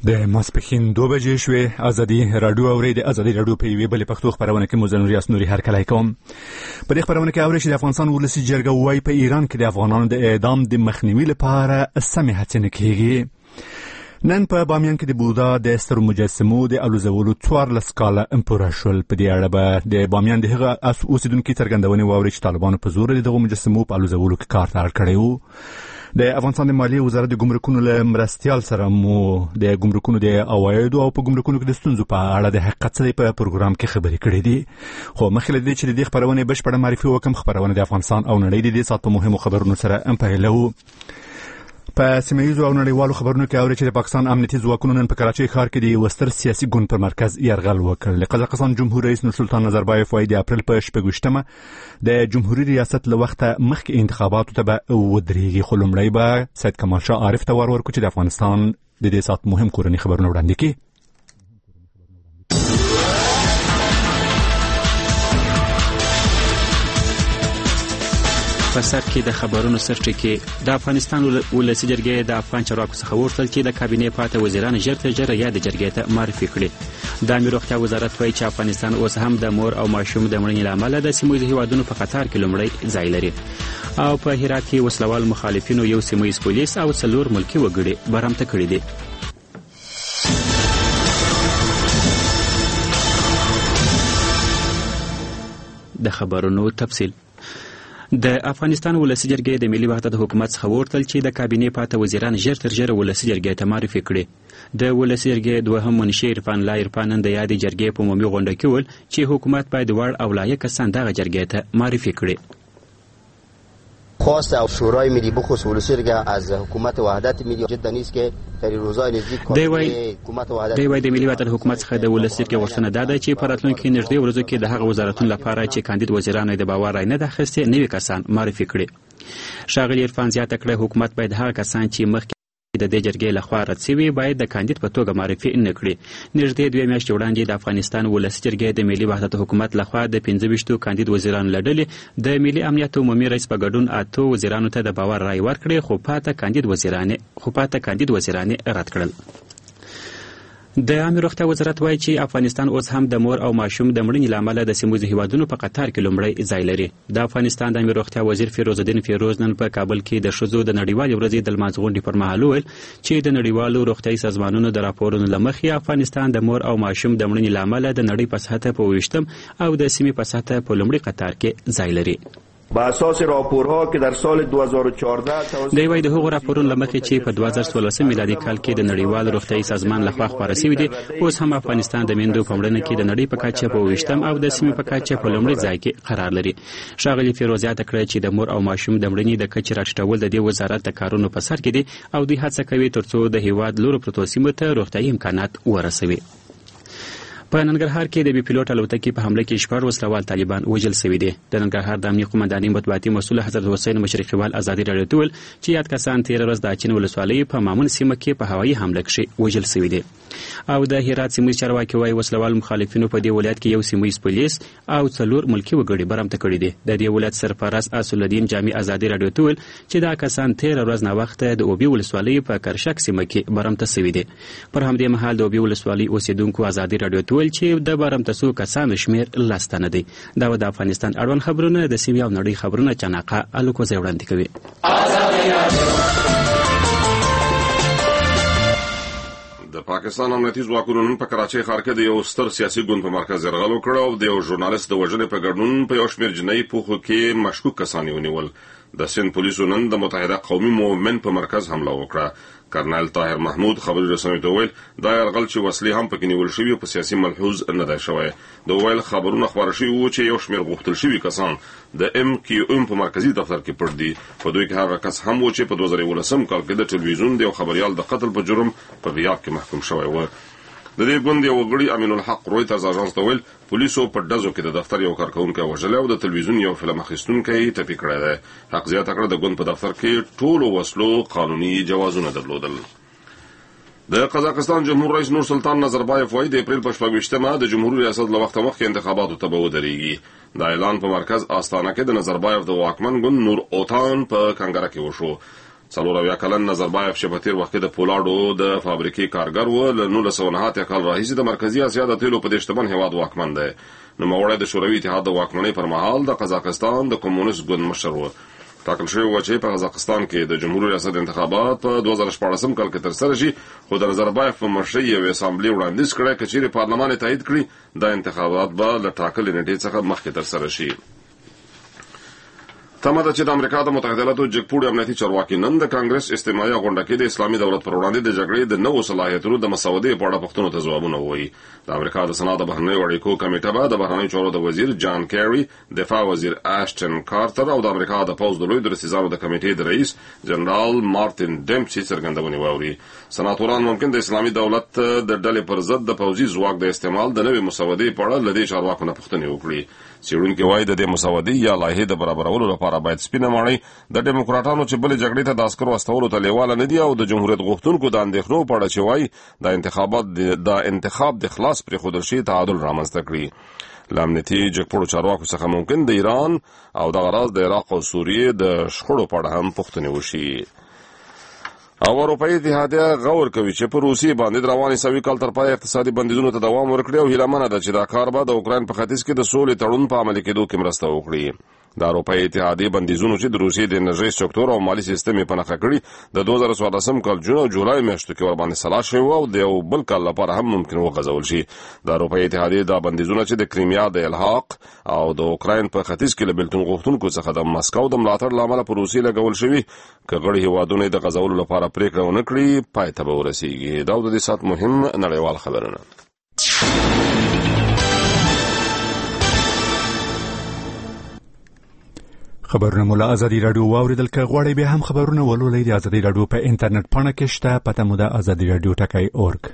د ماسپښین 2 بجې شوې. ازادي راډیو اوري د ازادي راډیو په یوې بلې پښتو خبرونه کې مو ریاست نوري هرکلی کوم. په دې خبرونه کې اوري چې د افغانستان ولسي جرګه وايي په ایران کې د افغانانو د اعدام د مخنیوي لپاره سمې هڅې نه کیږي. نن په بامیان کې د بودا د سترو مجسمو د الوزولو 14 کاله پوره شول. په دې اړه به د بامیان د هغه اوسیدونکو څرګندونې واوري چې طالبانو په زور دغه مجسمو په الوزولو کې کار ته اړ کړی وو. د افغانستان د مالیې وزارت د ګمرکونو له مرستیال سره مو د ګمرکونو د عوایدو او په ګمرکونو کې د ستونزو په اړه د حقیقت څخه په پروګرام کې خبرې کړې دي. خو مخکې له دې چې د دې خبرونه بشپړه معرفي وکم، خبرونه د افغانستان او نړۍ د دې سات په مهمو خبرونو سره پیلوو. په سیمه‌ییزو او نړیوالو خبرونو کې اوري چې د پاکستان امنیتي ځواکونو نن په کراچۍ ښار کې د یو ستر سیاسي ګوند پر مرکز یرغل وکړ. د قزاقستان جمهور رئیس نورسلطان نظربایف وايي د اپریل په 26مه د جمهوریت ریاست له وخته مخکې انتخاباتو ته به ودرېږي. خو لومړی به سید کمال شاه عارف ته ورکړو چې د افغانستان د دې سات مهم کورني خبرونه وړاندې کړي. په سر کې د خبرونو سرټکی د افغانستان ولسي جرګې د افغان چارواکو څخه وغوښتل چې د کابینې پاته وزیران ژر تر ژره یا د جرګې ته معرفي کړي. د امنیت روغتیا وزارت وایي چې افغانستان اوس هم د مور او ماشوم د مړینې له امله د سیمه‌ییزو هیوادونو په قطار کې لومړی ځای لري. او په هرات کې وسلوال مخالفینو یو سیمه‌ییز پولیس او 4 ملکي وګړي برمته کړي دي. د خبرونو تفصیل. د افغانستان ولسي جرګې د ملي وحدت حکومت څخه وغوښتل چې د کابینې پاته وزیران ژر تر ژره ولسي جرګې ته معرفي کړي. د ولسي جرګې دوهم منشي عرفان الله عرفان نن د یادې جرګې په عمومي غونډه کې وویل چې حکومت باید وړ او لایق کسان دغه جرګې ته معرفي کړي. خواست او شورای ملی بخصوص ولسی جرګه از حکومت وحدت ملی جدا نیست که در روزهای نزدیک حکومت وحدت د ملي وحدت حکومت څخه د ولسی جرګې غوښتنه ده چې په راتلونکي نږدې ورځو کې د هغه وزارتونو لپاره چې کاندید وزیران د باور رای نه ده اخیستي نوي کسان معرفي کړي. ښاغلي عرفان زیاته کړه حکومت باید هغه کسان چې مخکې د دې جرګې لخوا رد شوي باید د کاندید په توګه معرفي نه کړي. نږدې 2 میاشتې وړاندې د افغانستان ولسي جرګې د ملي وحدت حکومت لخوا د 15 کاندید وزیرانو له ډلې د ملي امنیت عمومي رئیس په ګډون 8 وزیرانو ته د باور رای ورکړي، خو پاته کاندید وزیران رد کړل. د عامه روغتیا وزارت وایي چې افغانستان اوس هم د مور او ماشوم د مړینې له امله د سیمه‌ییزو هیوادونو په قطار کې لومړی ځای لري. د افغانستان د عامه روغتیا وزیر فیروز الدین فیروز نن په کابل کې د ښځو د نړیوالې ورځې د لمانځه غونډې پر مهال وویل چې د نړیوالو روغتیايي سازمانونو د راپورونو له مخې افغانستان د مور او ماشوم د مړینې له امله د نړۍ په سطحه په 20م او د سیمې په سطحه په لومړي قطار کې ځای لري. با اساس راپورها که در سال 2014 دی وایي د هغو راپورونو له مخې چې په 2014 میلادي کال کې د نړیوال روغتیايي سازمان لخوا خپاره شوي دي، اوس هم افغانستان د میندو په مړینه کې د نړۍ په کچه په 20م او د سیمې په کچه په لومړي ځای کې قرار لري. ښاغلي فیروز زیاته کړه چې د مور او ماشوم د مړینې د کچې راټیټول د دې وزارت د کارونو په سر کې دي او دوی هڅه کوي ترڅو د هیواد لورو پرتو سیمو ته روغتیايي امکانات ورسوي. په ننګرهار کې د بي پيلوټ الوتکې په حمله کې 14 وسلوال طالبان وژل شوي دي. د ننګرهار د امنیت قومندانۍ مطبوعاتي مسؤل حضرت حسین مشرقیوال ازادي راډیو ته ویل چې یاد کسان 13 ورځ د اچین ولسوالۍ په مامون سیمه کې په هوایي حمله کې وژل شوي دي. او د هرات سیمې چارواکي وايي وسلوال مخالفینو په دې ولایت کې یو سیمه‌ییز پولیس او 4 ملکي وګړي برمته کړي دي. د دې ولایت سرپرست اسد الدین جامع ازادي راډیو ته ویل چې دا کسان 13 ورځ نه وخت د اوبي ولسوالۍ په کرشک سیمه کې برمته شوي دي. پر همدې مهال د اوبي ولسوالۍ اوسیدونکو ازادي راډیو ته ویل چې د برمته شوو کسانو شمیر لستانه دی. دا د افغانستان اړوند خبرونه د سیمې او نړۍ خبرونه چناقه الوکوزه وړاندې کوي. د پاکستان امنیتي ځواکونو نن په کراچۍ ښار کې د یو ستر سیاسي ګوند په مرکز یرغل وکړ او د یو ژورنالیست د وژنې په ګډون په یو شمېر جنایي پوښو کې مشکوک کسان ونیول. د سند پولیسو نن د متحده قومي موومنت په مرکز حمله وکړه. کرنل طاهر محمود خبري رسنیو ته ویل دا یرغل چې وسلې هم پکې نیول شوی په سیاسي ملحوظ نه دی شوی. د ویل خبرونه خبره شوی وو چې یو شمېر غوښتل شوی کسان د MQM په مرکزی دفتر کې پټ دي. په دوی کې هغه کس هم و چې په 2019 کال کې د ټلویزیون د یو خبريال د قتل په جرم په غیاب کې محکوم شوی و. د دې ګوند یو وګړي امین الحق رويترز اژانس ته ویل پولیسو په ډزو کې د دفتر یو کارکونکو وژل او د ټلویزیون یو فلم اخیستونکو ټپي کړی دی. حق زیاته کړه د ګوند په دفتر کې ټولو وسلو قانوني جوازونه درلودل. د قزاقستان جمهور رئیس نورسلطان نظربایف وايي د اپریل په 26مه د جمهوریت ریاست له وخت مخکې انتخاباتو ته به ودرېږي. دا اعلان په مرکز آستانه کې د نظربایف د واکمن ګوند نور اوتان په کنګره کې وشو. څلور کلن نظربايف چې په تیر وخت د پولاډو د فابریکې کارګر و له 1990 کال راهیسې د مرکزی اسیا د تیلو په دې شتمن هیواد واکمن دی. نو مورد د شوروي اتحاد د واکمنۍ پر مهال د قزاقستان د کمونیست ګوند مشر و. ټاکل شوی و چې په قزاقستان کې د جمهوریت ریاست انتخابات په 2014 کال کې ترسره شي، خو د نظربايف په مشرۍ یو اسامبلې وړاندیز کړی چې چیرې پارلمان تایید کړي د انتخابات به له ټاکلې نیټې څخه مخکې ترسره شي. تمه ده چې د امریکا د متحده ایالاتو جګپوړي امنیتي چارواکي نن د کانګرس استماعي غونډه کې د اسلامي دولت پر وړاندې د جګړې د نوو صلاحیتونو د مسودې په اړه پوښتنو ته ځوابونه ووایي. د امریکا د سنا د بهرنیو اړیکو کمیټه به د بهرنیو چارو د وزیر جان کیری، دفاع وزیر اشټن کارټر او د امریکا د پوځ د لوی درسیزانو د کمیټې د رئیس جنرال مارټین ډیمپسي څرګندونې واوري. سناتوران ممکن د اسلامي دولت د ډلې پر ضد د پوځي ځواک د استعمال د نوې مسودې په اړه لدې چارواکو نه پوښتنې وکړي. څېړونکي وایي د دې مسودې یا لایحې د برابرولو لپاره باید سپینه ماڼۍ د ډیموکراټانو چې بلې جګړې ته د عسکرو استولو ته لیواله نه دي او د جمهوریت غوښتونکو د اندېښنو په اړه چې وایي د انتخاب د خلاص پرېښودل شي تعادل رامنځته کړي. له امنیتي جګپوړو چارواکو څخه ممکن د ایران او دغه راز د عراق او سوریې د شخړو په اړه هم پوښتنې وشي. او اروپایي اتحادیه غور کوي چې په روسیې باندې د روانې سوي کال تر پای اقتصادي بندیزونو ته دوام ورکړي او هیله منه ده چې دا کار به د اوکراین په ختیځ کې د سولې تړون په عملي کېدو کې مرسته وکړي. د اروپایي اتحادیې بندیزونو چې د روسیې د انرژۍ سکتور او مالي سیستم یې په نښه کړي د 2014 کال جون او جولای میاشتو کې ورباندې سلا شوي او د یو بل کال لپاره هم ممکن وغځول شي. د اروپایي اتحادیې دا بندیزونه چې د کریمیا د الحاق او د اوکراین په ختیځ کې له بېلتون غوښتونکو څخه د مسکو د ملاتړ له امله په روسیې لګول شوي، که غړي هیوادونه د غځولو لپاره پریکړه ونه کړي پای ته به ورسیږي. دا د دې ساعت مهم نړیوال خبرونه. خبرونه مولا ازادي رادیو واوریدل. که غواړئ بیا هم خبرونه ولولئ د ازادي رادیو په انټرنیټ پاڼه کې شته، پته مو ده azadiradio.org.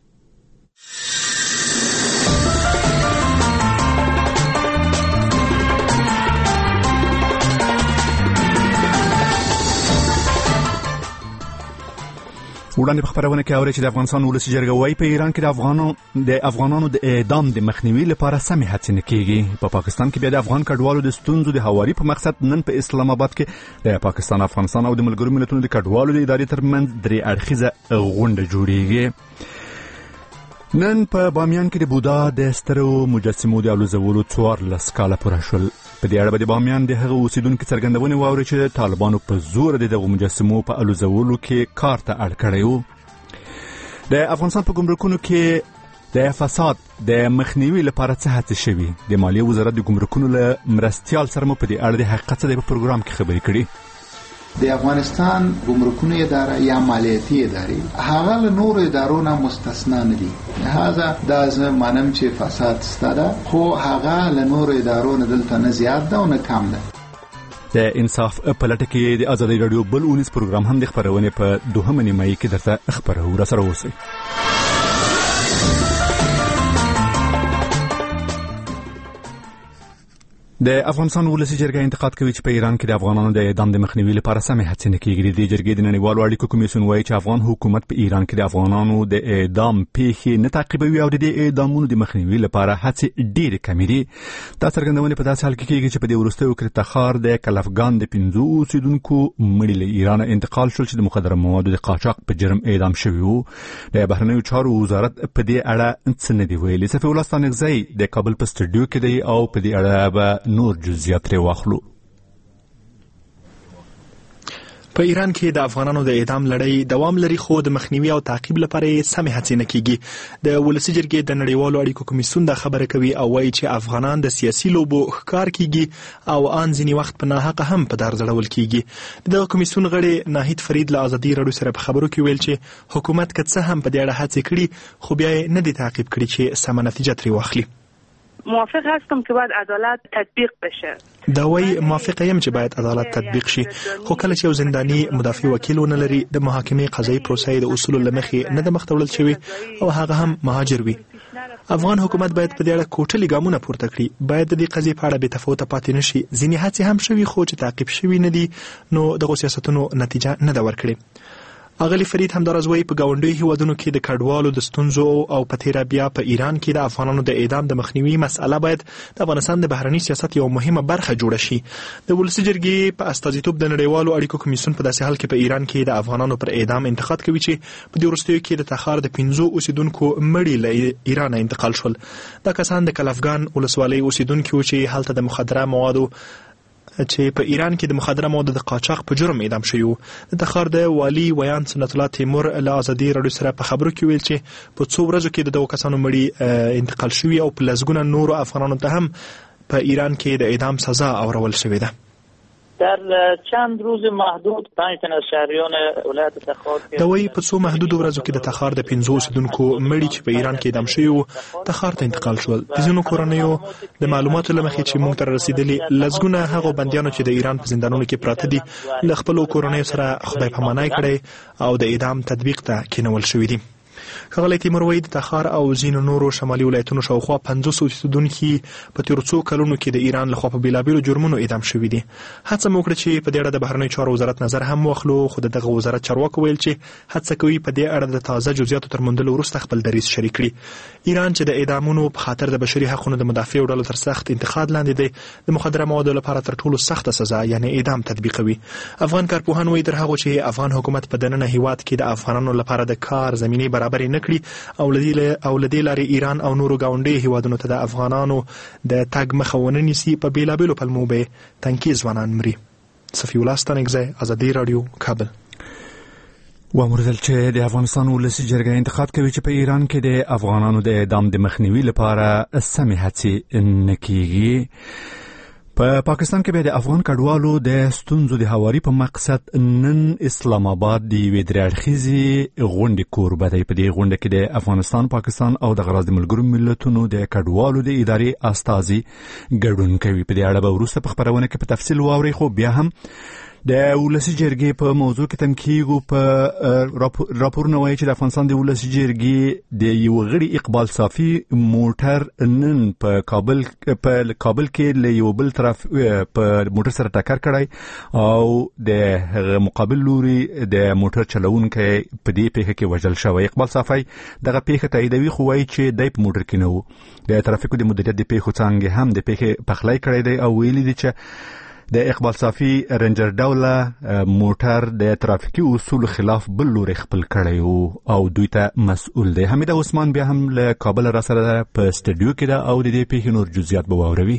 وړاندې په خبرونه کې اوري چې د افغانستان ولسي جرګه وايي په ایران کې د افغانانو د اعدام د مخنیوي لپاره سمې هڅې نه کیږي. په پاکستان کې بیا د افغان کډوالو د ستونزو د هواري په مقصد نن په اسلام آباد کې د پاکستان، افغانستان او د ملګرو ملتونو د کډوالو د ادارې ترمنځ درې اړخیزه غونډه جوړیږي. نن په بامیان کې د بودا د سترو مجسمو د الوزولو 14 کاله پوره شول. په دې اړه به د بامیان د هغه اوسیدونکو څرګندونې واوري چې طالبانو په زور د دغو مجسمو په الوزولو کې کار ته اړ کړی و. د افغانستان په ګمرکونو کې د فساد د مخنیوي لپاره څه هڅې شوي؟ د مالیې وزارت د ګمرکونو له مرستیال سره مو په دې اړه د حقیقت څخه په پروګرام کې خبرې کړي. د افغانستان ګمرکونو اداره یا مالیاتي ادارې هغه له نورو ادارو نه مستثنا نه دي. لہذا دا زه مانم چې فساد ستاده، خو هغه له نورو ادارو نه دلته نه زیات ده او نه کم ده. د انصاف په لټه کې د ازادي رادیو بل اونیز پروګرام هم د خبرونې په 2 نیمایي کې درته خبرو را سره اوسئ. د افغانستان ولسي جرګه انتقاد کوي چې په ایران کې د افغانانو د اعدام د مخنیوي لپاره سمې هڅې نه کیږي. د جرګې د نړیوالو اړیکو کمیسیون وایي چې افغان حکومت په ایران کې د افغانانو د اعدام پیښې نه تعقیبوي او د دې اعدامونو د مخنیوي لپاره هڅې ډېرې کمې دي. دا څرګندونې په داسې حال کې کیږي چې په دې وروستیو کې تخار د کلفګان د 15 اوسیدونکو مړي له ایران انتقال شول چې د مخدره موادو د قاچاق په جرم اعدام شوي وو. د بهرنیو چارو وزارت په دې اړه څه نه دی ویلي. صفي الله ستانکزی د کابل په سټوډیو کې دی او په دې اړه به نور جزئیات واخلو. په ایران کې د افغانانو د اعدام لړۍ دوام لري، خو د مخنیوي او تعقیب لپاره سمې هڅې نه کیږي. د ولسي جرګې د نړیوالو اړیکو کمیسیون دا خبره کوي او وایي چې افغانان د سیاسي لوبو ښکار کیږي او ان ځینې وخت په ناحقه هم په دار ځړول کیږي. د کمیسیون غړي ناهید فرید له ازادي رادیو سره په خبرو کې ویل چې حکومت که څه هم په دې اړه هڅې کړي خو بیا نه دي تعقیب کړي چې سمه نتیجه ترې واخلي. موافق هستم که باید عدالت تطبیق بشه. دا وایي موافق یم چې باید عدالت تطبیق شي، خو کله چې یو زنداني مدافع وکیل ونه لري د محاکمې قضایي پروسې د اصولو له مخې نه د مخ ته وړل شوی او هغه هم مهاجر وي. افغان حکومت باید په دې اړه کوټلي ګامونه پورته کړي. باید د دې قضیې په اړه بې تفاوته پاتې نشي. ځینې هڅې هم شوي خو چې تعقیب شوي نه دي، نو دغو سیاستونو نتیجه نه ده ورکړې. اغلی فرید همدارز وایي په ګاونډیو هیوادونو کې د کډوالو د ستونزو او په تیره بیا په ایران کې د افغانانو د اعدام د مخنیوي مسأله باید د افغانستان د بهرني سیاست یو مهمه برخه جوړه شي. د ولسي جرګې په استازیتوب د نړیوالو اړیکو کمیسیون په داسې حال کې په ایران کې د افغانانو پر اعدام انتقاد کوي چې په دې وروستیو کې د تخار د 15 اوسیدونکو مړي له ایران انتقال شول. دا کسان د کلفګان ولسوالۍ اوسیدونکي وو چې هلته د مخدره موادو چې په ایران کې د مخدره موادو د قاچاق په جرم اعدام شوی وو. د تخار د والی ویان سنت الله تیمور له ازادي راډیو سره په خبرو کې ویل چې په څو ورځو کې د دوه کسانو مړي انتقال شوی او په لږونه نورو افغانانو ته هم په ایران کې د اعدام سزا اورول شوې ده. در چند روز محدود 5 تن از شهریان ولایت تخار دوی په څو محدود ورځو کې د تخار د 15 اوسیدونکو مړي چې په ایران کې اعدام شوي وو تخار ته انتقال شول. د ځینو کورنیو د معلوماتو له مخې چې موږ ته رسیدلي لږونه هغه بندیانو چې د ایران په زندانونو کې پراته دي له خپلو کورنیو سره خدای پاماني کړی او د اعدام تطبیق ته کېنول شوي دي. ښاغلی تیمور وایي د تخار او ځینو نورو شمالي ولایتونو شاوخوا 50 اوسیدونکي په تېرو څو کلونو کې د ایران لخوا په بېلابېلو جرمونو اعدام شوي دي. هڅه مو وکړه چې په دې اړه د بهرنیو چارو وزارت نظر هم واخلو، خو د دغه وزارت چارواکو ویل چې هڅه کوي په دې اړه د تازه جزئیاتو تر موندلو وروسته خپل دریځ شریک کړي. ایران چې د اعدامونو په خاطر د بشري حقوقو د مدافعو ډلو تر سخت انتقاد لاندې دی، د مخدره موادو لپاره تر ټولو سخته سزا یعنی اعدام تطبیقوي. افغان کارپوهان وایي تر هغه چې افغان حکومت په دننه هیواد کې د افغانانو لپاره د کار زمینه برابرې نه کړي او لدې لارې ایران او نورو ګاونډي هیوادونو ته د افغانانو د تګ مخه ونه نیسي، په بېلابېلو پلمو به تنکي ځوانان مري. صفي الله ستانکزی، ازادي راډیو، کابل. وامردل چې د افغانستان ولسي جرګه انتقاد کوي چې په ایران کې د افغانانو د اعدام د مخنیوي لپاره سمې هڅې نه کیږي. په پاکستان کې به د افغان کډوالو د ستونزو د هواري په مقصد نن اسلام آباد د یوې درې اړخیزې غونډې کوربه دی. په دې غونډه کې د افغانستان، پاکستان او د غراض ملګرو ملتونو د کډوالو د ادارې استازي ګډون کوي. په دې اړه به وروسته په خبرونه کې په تفصیل واورئ، خو بیا هم د ولسي جرګې په موضوع کې تم کېږو. په راپورونه وایي چې د افغانستان د ولسي جرګې د یو غړي اقبال صافي موټر نن په کابل کې له یو بل طرف په موټر سره ټکر کړی او د مقابل لوري د موټر چلوونکی په دې پیښه کې وژل شوی. اقبال صافي دغه پیښه تاییدوي، خو وایي چې دی په موټر کې نه و. د ترافیکو د مدیریت د پیښو څانګې هم د پیښې پخلی کړی دی او ویلي دي چې د اقبال صافي رنجر ډوله موټر د ترافیکي اصولو خلاف بل لوري خپل کړی او دوی ته مسؤل دی. حمید عثمان بیا هم له کابل را سره په سټډیو کې ده او د دې پیښې نور جزئیات به واوروي.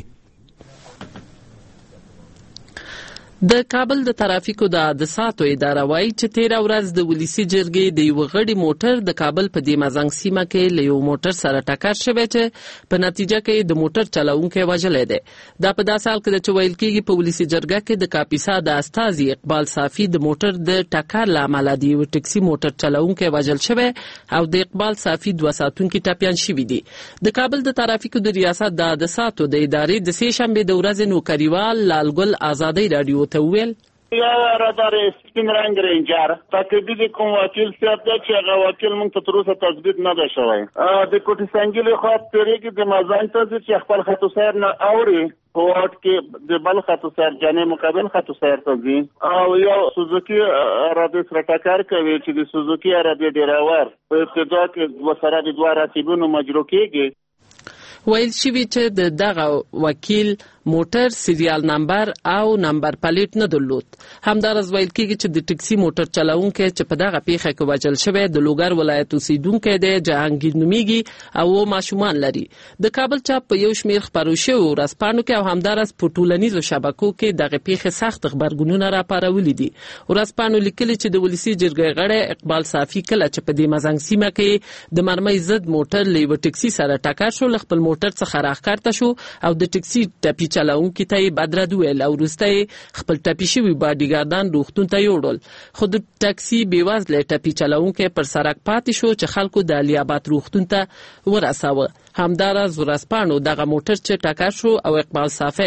د کابل د ترافیکو د حادثاتو اداره وایي چې تیره ورځ د ولسي جرګې د یو غړي موټر د کابل په دې مزنګ سیمه کې له یو موټر سره ټکر شوی چې په نتیجه کې د موټر چلوونکی وژلی دی. دا په داسې حال کې ده چې ویل کېږي په ولسي جرګه کې د کاپیسا د استازي اقبال صافي د موټر د ټکر له امله د یو ټکسي موټر چلوونکی وژل شوی او د اقبال صافي 2 ساتونکي ټپیان شوي دي. د کابل د ترافیکو د ریاست د حادثاتو د ادارې د سې شنبې د ورځې نوکریوال لالګل ازادي راډیو ویل یا رادار سپین رنگ رینجر تاکیدی د کوم وکیل صاحب د چې هغه وکیل موږ ته تر اوسه تثبیت نه ده شوی. د کوټی سنگیل خو ترې کې د مازان ته چې خپل خطو سیر نه اوري کوټ کې د بل خطو سیر جنې مقابل خطو سیر ته ځي او یو سوزوکی عربي سره ټکر کوي چې د سوزوکی عربي ډرایور په ابتدا کې وسره د دوه راتبونو مجرو کېږي. ویل شوی چې د دغه وکیل موټر سریال نمبر او نمبر پلیټ نه درلود. همدارس ویل کېږي چې د ټکسي موټر چلوونکی چې په دغه پیښه کې وژل شوی د لوګر ولایت اوسیدونکی دی، جهانګیر نومیږي او ماشومان لري. د کابل چاپ په یو شمېر خپرو شویو ورځپاڼو کې او همدارس په ټولنیزو شبکو کې دغه پیښې سخت غبرګونونه راپارولي دي. ورځپاڼو لیکلي چې د ولسي جرګې غړی اقبال صافي کله چې په دې مزنګ سیمه کې د مرمۍ ضد موټر له یوه ټکسي سره ټکر شو، له خپل موټر څخه راښکته شو او د ټکسي ټپي چلوونکي ته یې بد رد وویل او وروسته یې خپل ټپي شوي باډیګاردان روغتون ته یوړل. خو د ټکسي بېوزله ټپي چلوونکی پر سړک پاتې شو چې خلکو د علي آباد روغتون ته ورساوه. همداراز ورځپاڼو دغه موټر چې ټکر شو او اقبال صافي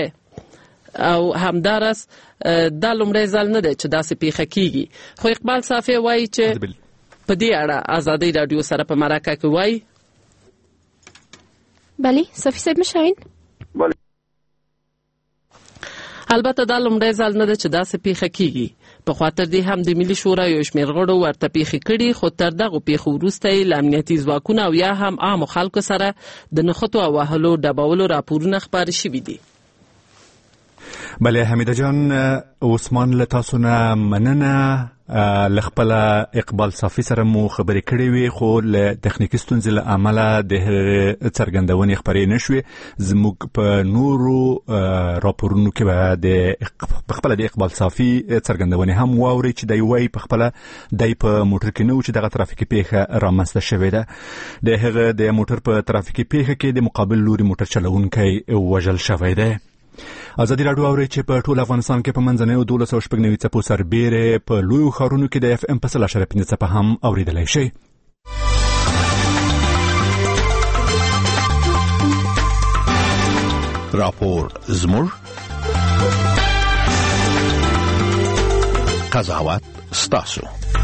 او همداراز دا لومړی ځل نه دی چې داسې پیښه کېږي. خو اقبال صافي وایي چې په دې اړه ازادي راډیو سره په مرکه کې وایي بله صافي صاحب مشاهین. البته دا لومړی ځل نه ده چې داسې پیښه کیږي. پخوا تر دې هم د ملي شورا یو شمېر غړو ورته پیښې کړي، خو تر دغو پیښو وروسته یې له امنیتي ځواکونو او یا هم عامو خلکو سره د نښتو او وهلو ډبولو راپورونه خپاره شوي دي. بله حمیده جان، عثمان له تاسو نه مننه. له خپل اقبال صافي سره مو خبرې کړې وې، خو له تخنیکي ستونزې له امله د څرګندونې خبرې نشوې. زموږ په نورو راپورونو کې به د خپل د اقبال صافي څرګندونې هم واوري چې دی وایي په خپل دی په موټر کې نه و چې دغه ترافیکي پیښه رامنځته شوې ده. د هغه د موټر په ترافیکي پیښه کې د مقابل لوري موټر چلوونکی وژل شوی دی. ازادي راډیو اوري چې په ټول افغانستان کې په منځنیو 1290 څپو سربېره په لویو ښارونو کې د اف ام په 0.5 څپه هم اوریدلای شي. راپور زموږ قضاوت ستاسو.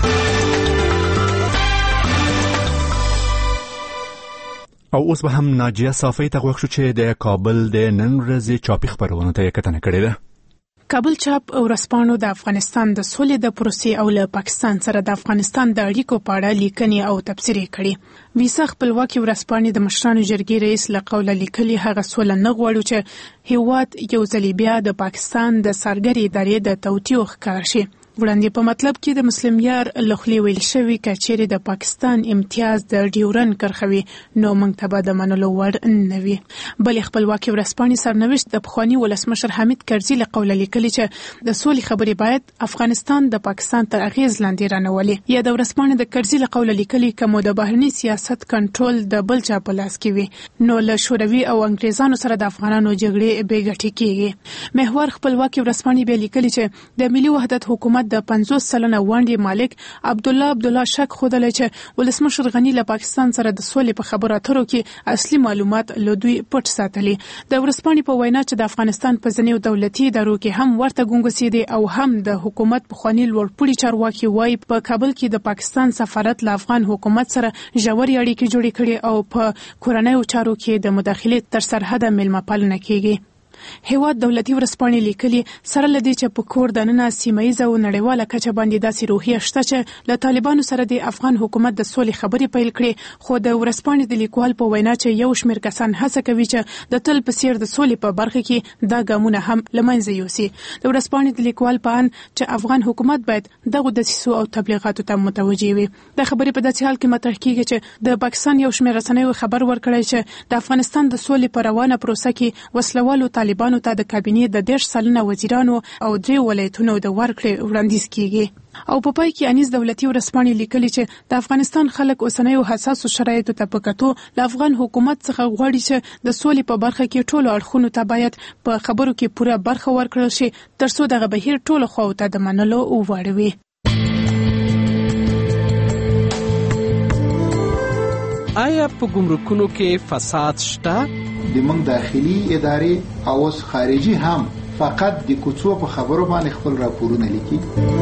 او اوس به هم ناجیه صافی ته غوښ شو چې د کابل د نن ورځې چاپي خبرونه ته کتنه کړې ده. کابل چاپ ورځپاڼو د افغانستان د سولې د پروسې او له پاکستان سره د افغانستان د اړیکو په اړه لیکنې او تبصرې کړي. ویسا خپلواکي ورځپاڼې د مشرانو جرګې رئیس له قوله لیکلي هغه سوله نه غواړو چې هیواد یو ځل بیا د پاکستان د سرګري ادارې د توطیو ښکار شي. وړاندې په مطلب کې د مسلم یار لخلی ویل شوی کچېری د پاکستان امتیاز د ډیورن کرخوي نو موږ ته به د منلو وړ نه وي. بل خپلواکي ورځپاڼې سرنوشت د پخوانی ولسمشر حمید کرزي له قوله لیکلي چې د سولې خبرې باید افغانستان د پاکستان تر اغیز لاندې رانولي. یا د ورځپاڼې د کرزي له قوله لیکلي کوم د بهرني سیاست کنټرول د بل چا په لاس کې وي نو له شوروي او انګریزانو سره د افغانانو جګړې بې ګټې کیږي. محور خپلواکي ورځپاڼې به لیکلي چې د ملي وحدت حکومت د 50 سلنه وانډې مالک عبدالله شک خودلی چې ولسمشر غنی له پاکستان سره د سولې په خبرو اترو کې اصلي معلومات له دوی پټ ساتلي. د ورځپاڼې په وینا چې د افغانستان په ځینو دولتي ادارو کې هم ورته ګونګسي دي او هم د حکومت پخوانی لوړپوړي چارواکي وایي په کابل کې د پاکستان سفارت له افغان حکومت سره ژورې اړیکې جوړې کړي او په کورنیو چارو کې د مداخلې تر سرحده مېلمه پالنه کیږي. هیواد دولتي ورځپاڼې لیکلي سره لدی چې په کور دننه سیمایي او نړیواله کچه باندې داسې روحیه شته چې له طالبانو سره د افغان حکومت د سولې خبرې پیل کړي، خو د ورځپاڼې د لیکوال په وینا چې یو شمېر کسان هڅه کوي چې د تل په څیر د سولې په برخه کې دا ګامونه هم له منځه یوسي. د ورځپاڼې د لیکوال په ان چې افغان حکومت باید دغه دسیسو او تبلیغاتو ته متوجه وي. د خبرې په داسې حال کې مطرح کیږي چې د پاکستان یو شمېر رسنیو خبر ورکړی چې د افغانستان د سولې په روانه پروسه کې وسلوالو طالبانو ته د کابینې د 10 سلنه وزیرانو او 3 ولایتونو د ورکړې وړاندیز کیږي. او په پای کې انیس دولتي ورځپاڼې لیکلي چې د افغانستان خلک اوسنیو حساسو شرایطو ته په کتو له افغان حکومت څخه غواړي چې د سولې په برخه کې ټولو اړخونو ته باید په خبرو کې پوره برخه ورکړل شي ترڅو دغه بهیر ټولو خواو ته د منلو وړ وي. آیا په ګمرکونو کې فساد شته؟ د موږ داخلي ادارې او اوس خارجي هم فقط د کوڅو په خبرو باندې خپل راپورونه لیکي.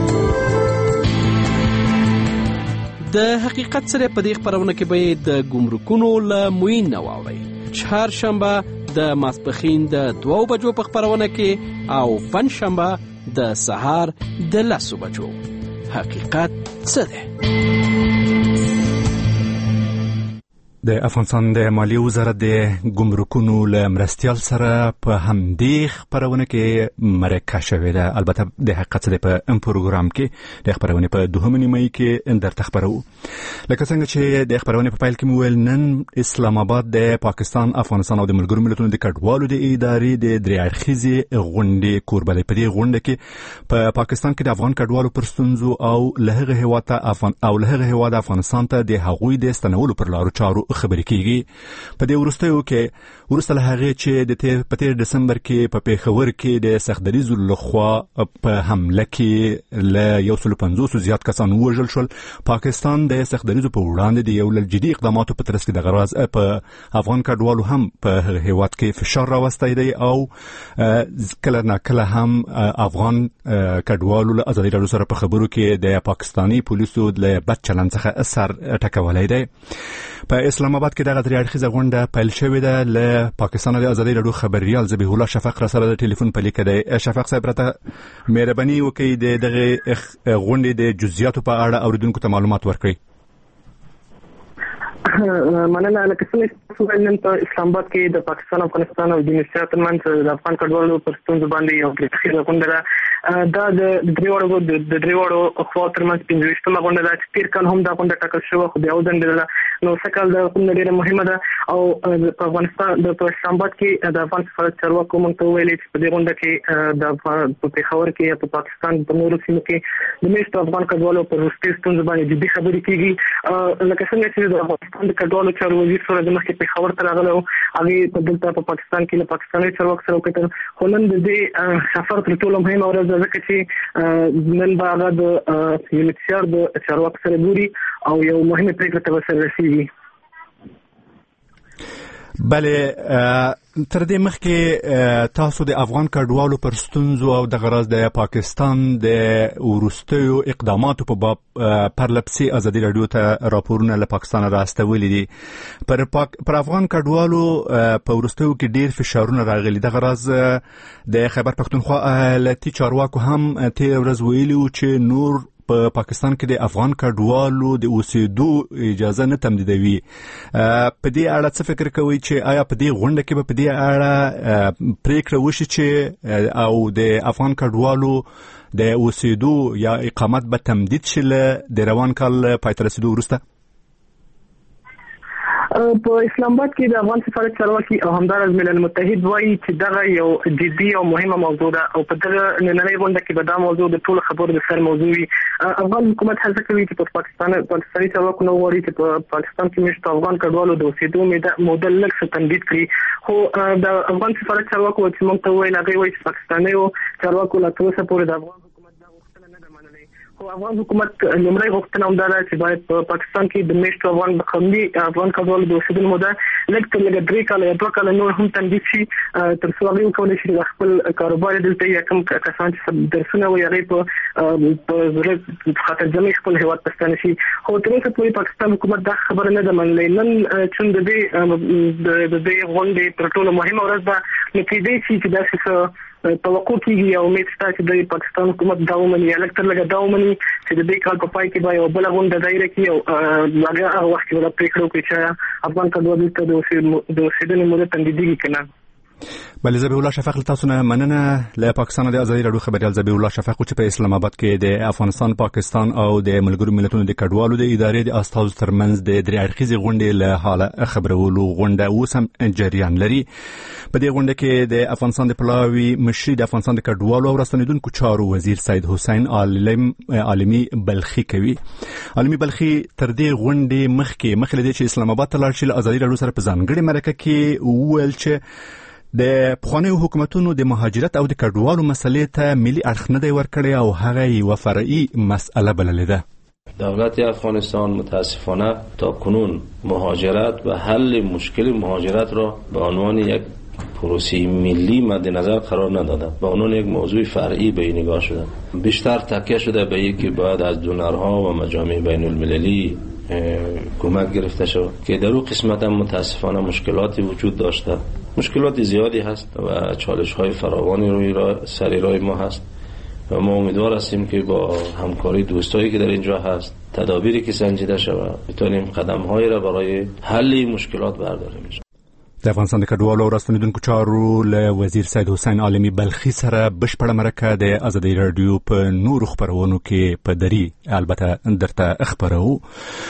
د حقیقت سره په دې خبرونه کې به د ګمرکونو له موین نه واوري. چهارشنبه د ماسپښین د 2 بجو په خبرونه کې او پنځشنبه د سهار د 10 بجو. حقیقت څه دی؟ د افغانستان د مالیې وزارت د ګمرکونو له مرستیال سره په همدې خبرونه کې مرکه شوې ده. البته د حقیقت د په پروګرام کې د خبرونه په 2 نیمه کې درته خبرو. لکه څنګه چې د خبرونه په پایل کې ویل، نن اسلام آباد د پاکستان، افغانستان او د ملګرو ملتونو د کډوالو د ادارې د درې اړخیزې غونډې کوربلې. په دې غونډه کې په پاکستان کې د افغان کډوالو پر ستونزو او له هغه هیواد افغانستان ته د هغوی د ستنولو پر لارو چارو خبرې کیږي. په دې وروستیو کې وروسته له هغې چې په 13 دسمبر کې په پیښور کې د سختدریزو لخوا په حمله کې له 150 زیات کسان ووژل شول، پاکستان د سختدریزو په وړاندې د یو له جدي اقداماتو په ترڅ کې د غرض په افغان کډوالو هم په هغه هیواد کې فشار راوستی دی او کله ناکله هم افغان کډوالو له ازادي راډیو سره په خبرو کې د پاکستاني پولیسو له بد چلند څخه اثر ټکولی دی. په اسلام آباد کې دغه درې اړخیزه غونډه پیل شوې ده. له پاکستان د ازادي رادیو خبريال ذبیح الله شفق را سره د ټلیفون په لیکه دی. شفق صاحب راته مهرباني وکړئ د دغه غونډې د جزئیاتو په اړه اوریدونکو ته معلومات ورکړئ. مننه. لکه څنګه چې نن په اسلام آباد کې د پاکستان او افغانستان او د انډونیسیا ترمنځ د افغان کډوالو پر ستونزو باندې یو اړخیزه غونډه ده. دا د دریوړو خوا ترمنځ 25مه غونډه ده چې تیر کال هم دا غونډه ټاکل شوه، خو بیا وځنډېدله. نو سکهال دا غونډه ډېره مهمه ده او په افغانستان په اسلام آباد کې د افغان سفارت چارواکو موږ ته وویلې چې په دې غونډه کې د په پېښور کې یا په پاکستان په نورو سیمو کې د میشتو افغان کډوالو پر وروستي ستونزو باندې جدي خبرې کېږي. لکه څنګه چې د افغانستان د کډوالو چارو وزیر سره د مخکې پېښور ته راغلی و، هغې په دلته په پاکستان کې له پاکستاني چارواکو سره وکتل. خو نن د دې سفر تر ټولو مهمه ورځ ده ځکه چې نن به هغه د یونیسیار د چارواکو سره ګوري او یو مهمه پرېکړه ته به سره رسېږي. بله، تر دې مخکې تاسو د افغان کډوالو پر ستونزو او د غرض د پاکستان د وروستیو اقداماتو په باب پرلپسې ازادي رادیو ته راپورونه له پاکستان راستولي دي. پر افغان کډوالو په وروستیو کې ډیر فشارونه راغلي. د غرض د خیبر پښتونخوا ایالتي چارواکو هم تیر ورځ ویلي و چې نور په پاکستان کې د افغان کډوالو د اوسېدو اجازه نه تمدیدوي. په دې اړه څه فکر کوئ چې آیا په دې غونډه کې به په دې اړه پریکړه وشي چې او د افغان کډوالو د اوسېدو یا اقامت به تمدید شي د روان کال پای ته رسېدو وروسته؟ په اسلام آباد کې د افغان سفارت چارواکي او همدارس ملل متحد وایي چې دغه یو جدي او مهمه موضوع ده او په دغه نننۍ غونډه کې به دا موضوع د ټولو خبرو د سر موضوع وي. افغان حکومت هڅه کوي چې په پاکستاني چارواکو نه وغواړي چې په پاکستان کې میشتو افغان کډوالو د اوسېدو موډل لږ څه تمدید کړي. خو د افغان سفارت چارواکو چې موږ ته وویل هغوی وایي چې پاکستانیو چارواکو لا تر اوسه پورې د افغان خو افغان حکومت لومړی غوښتنه همدا ده چې باید په پاکستان کې د میشتو افغان کډوالو د اوسېدلو موده لږ تر لږه 3 کاله یا 2 کاله نور هم تمدید شي، تر څو هغوی وکولی شي د خپل کاروبار دلته یا کوم کسان چې درسونه وایي هغوی په ضرورت خاطر جمعي خپل هېواد ته ستانه شي. خو تر اوسه پورې پاکستان حکومت دا خبره نه ده منلې. نن چون د دې غونډې تر ټولو مهمه ورځ ده، نو کېدای شي چې داسې څه توقع کېږي او امید شته چې د پاکستان حکومت دا ومني یا لږ تر لږه دا ومني چې د دې کال په پای کې به یو بله غونډه دایره کړي او هغه وخت کې به دا پرېکړه وکړي چې افغان کډوالو ته د اوسېدنې موده تمدیدېږي که نه. بله، ذبیح الله شفق له تاسو نه مننه. له پاکستان د ازادي رادیو خبريال ذبیح الله شفق چې په اسلام آباد کې د افغانستان، پاکستان او د ملګرو ملتونو د کډوالو د ادارې د استازو ترمنځ د درې اړخیزې غونډې له حاله خبرولو غونډه اوس هم جریان لري. په دې غونډه کې د افغانستان د پلاوي مشري د افغانستان د کډوالو او راستنیدونکو چارو وزیر سید حسین عالمي بلخي کوي. عالمي بلخي تر دې غونډې مخکې لدی چې اسلام آباد ته لاړ شي له ازادي رادیو سره په ځانګړې مرکه کې وویل چې د پخوانیو حکومتونو د مهاجرت او د کډوالو مسلې ته ملي اړخ نه دی ورکړی او هغه یوه فرعي مسئله بللې ده. دولت افغانستان متاسفانه تا کنون مهاجرت و حل مشکل مهاجرت را به عنوان یک پروسه ملی مد نظر قرار نداده، به عنوان یک موضوع فرعی به این نگاه شده. بیشتر تکیه شده به یکی باید از دونرها و مجامع بین المللی کمک گرفته شد که در اون قسمت هم متاسفانه مشکلاتی وجود داشته. مشکلات زیادی هست و چالش های فراوانی سر راه ما هست و ما امیدوار هستیم که با همکاری دوستایی که در اینجا هست، تدابیری که سنجیده شود، بتونیم قدم هایی را برای حل این مشکلات برداریم. د افغانستان د کډوالو او راستنیدونکو چارو له وزیر سید حسین عالمي بلخي سره بشپړه مرکه د ازادي رادیو په نورو خبرونو کې په دری البته درته خبرو.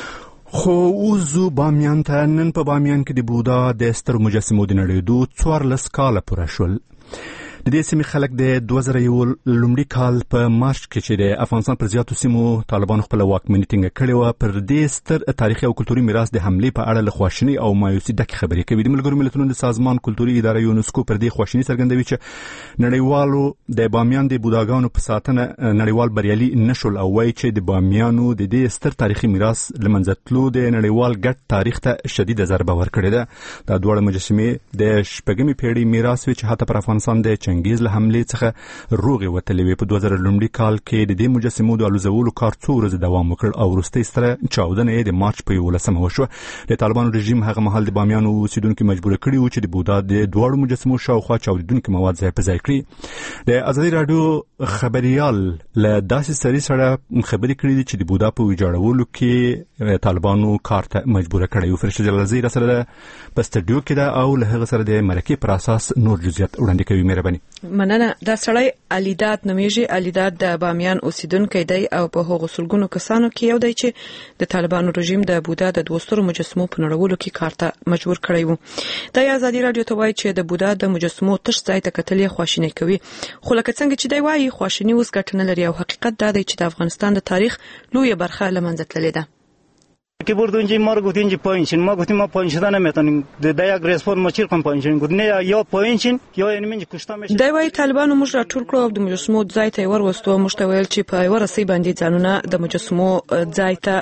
خو اوس بامیان ته. نن په بامیان کې د بودا د سترو مجسمو د نړېدو 14 کاله پوره شول. د دې سیمې خلک د 2001 لومړي کال په مارچ کې چې د افغانستان پر زیاتو سیمو طالبانو خپل واکمني ټینګه کړې وه، پر دې ستر تاریخي او کلتوري میراث د حملې په اړه له خواشینۍ او مایوسۍ ډکې خبرې کوي. د ملګرو ملتونو د سازمان کلتوري اداره یونسکو پر دې خواشیني څرګندوي چې نړیوالو د بامیان د بوداګانو په ساتنه نړیوال بریالي نشول او وایي چې د بامیانو د دې ستر تاریخي میراث له منځه تلو د نړیوال ګډ تاریخ ته شدیده ضربه ورکړې ده. دا دواړه مجسمې د 6مې پیړۍ میراث وي چې حتی پر افغانستان د چنګیز له حملې څخه روغې وتلې وې. په 2000 کال کې د دې مجسمو د الوزولو کار 2 ورځې دوام وکړ او وروستۍ ستره چاودنه یې د مارچ په 11 وشوه. د طالبانو رژیم هغه مهال د بامیان اوسیدونکو مجبور کړي وو چې د بودا د دوړو مجسمو شاوخوا چاودیدونکو مواد ځای په ځای کړي. د ازادي رادیو خبريال له داسې سړي سره خبرې کړې دي چې د بودا په ویجاړولو کې طالبانو کار ته مجبور کړی و. فرشته جلالزی را سره په سټډیو کې ده او له هغه سره د مرکې پر اساس نور جزئیات وړاندې کوي. مهرباني. مننه. دا سړی الیداد نومیږي. الیداد د بامیان اوسیدونکی دی او په هغو سلګونو کسانو کې یو دی چې د طالبانو رژیم د بودا د 200 مجسمو په نړولو کې کار ته مجبور کړی و. د ازادي رادیو ته وایي چې د بودا د مجسمو تش ځای ته کتل یې خواشینی کوي. خو لکه څنګه چې دی وایي خواشینی اوس ګټه نه لري او حقیقت دا دی چې د افغانستان د تاریخ لوی برخه له منځه تللې ده. که بردون جی ما رو گفتین جی پایین شین، ما گفتیم ما پایین شدن نمیتونیم. د یک ریسپون ما چیر کوم پایین شین، گفتن یا پایین شین یا یعنی من کشته میشه. دا وایي طالبانو موږ راټول کړو او د مجسمو ځای ته وروستو. موږ ته ویل چې په ورسې باندې ځانونه د مجسمو ځای ته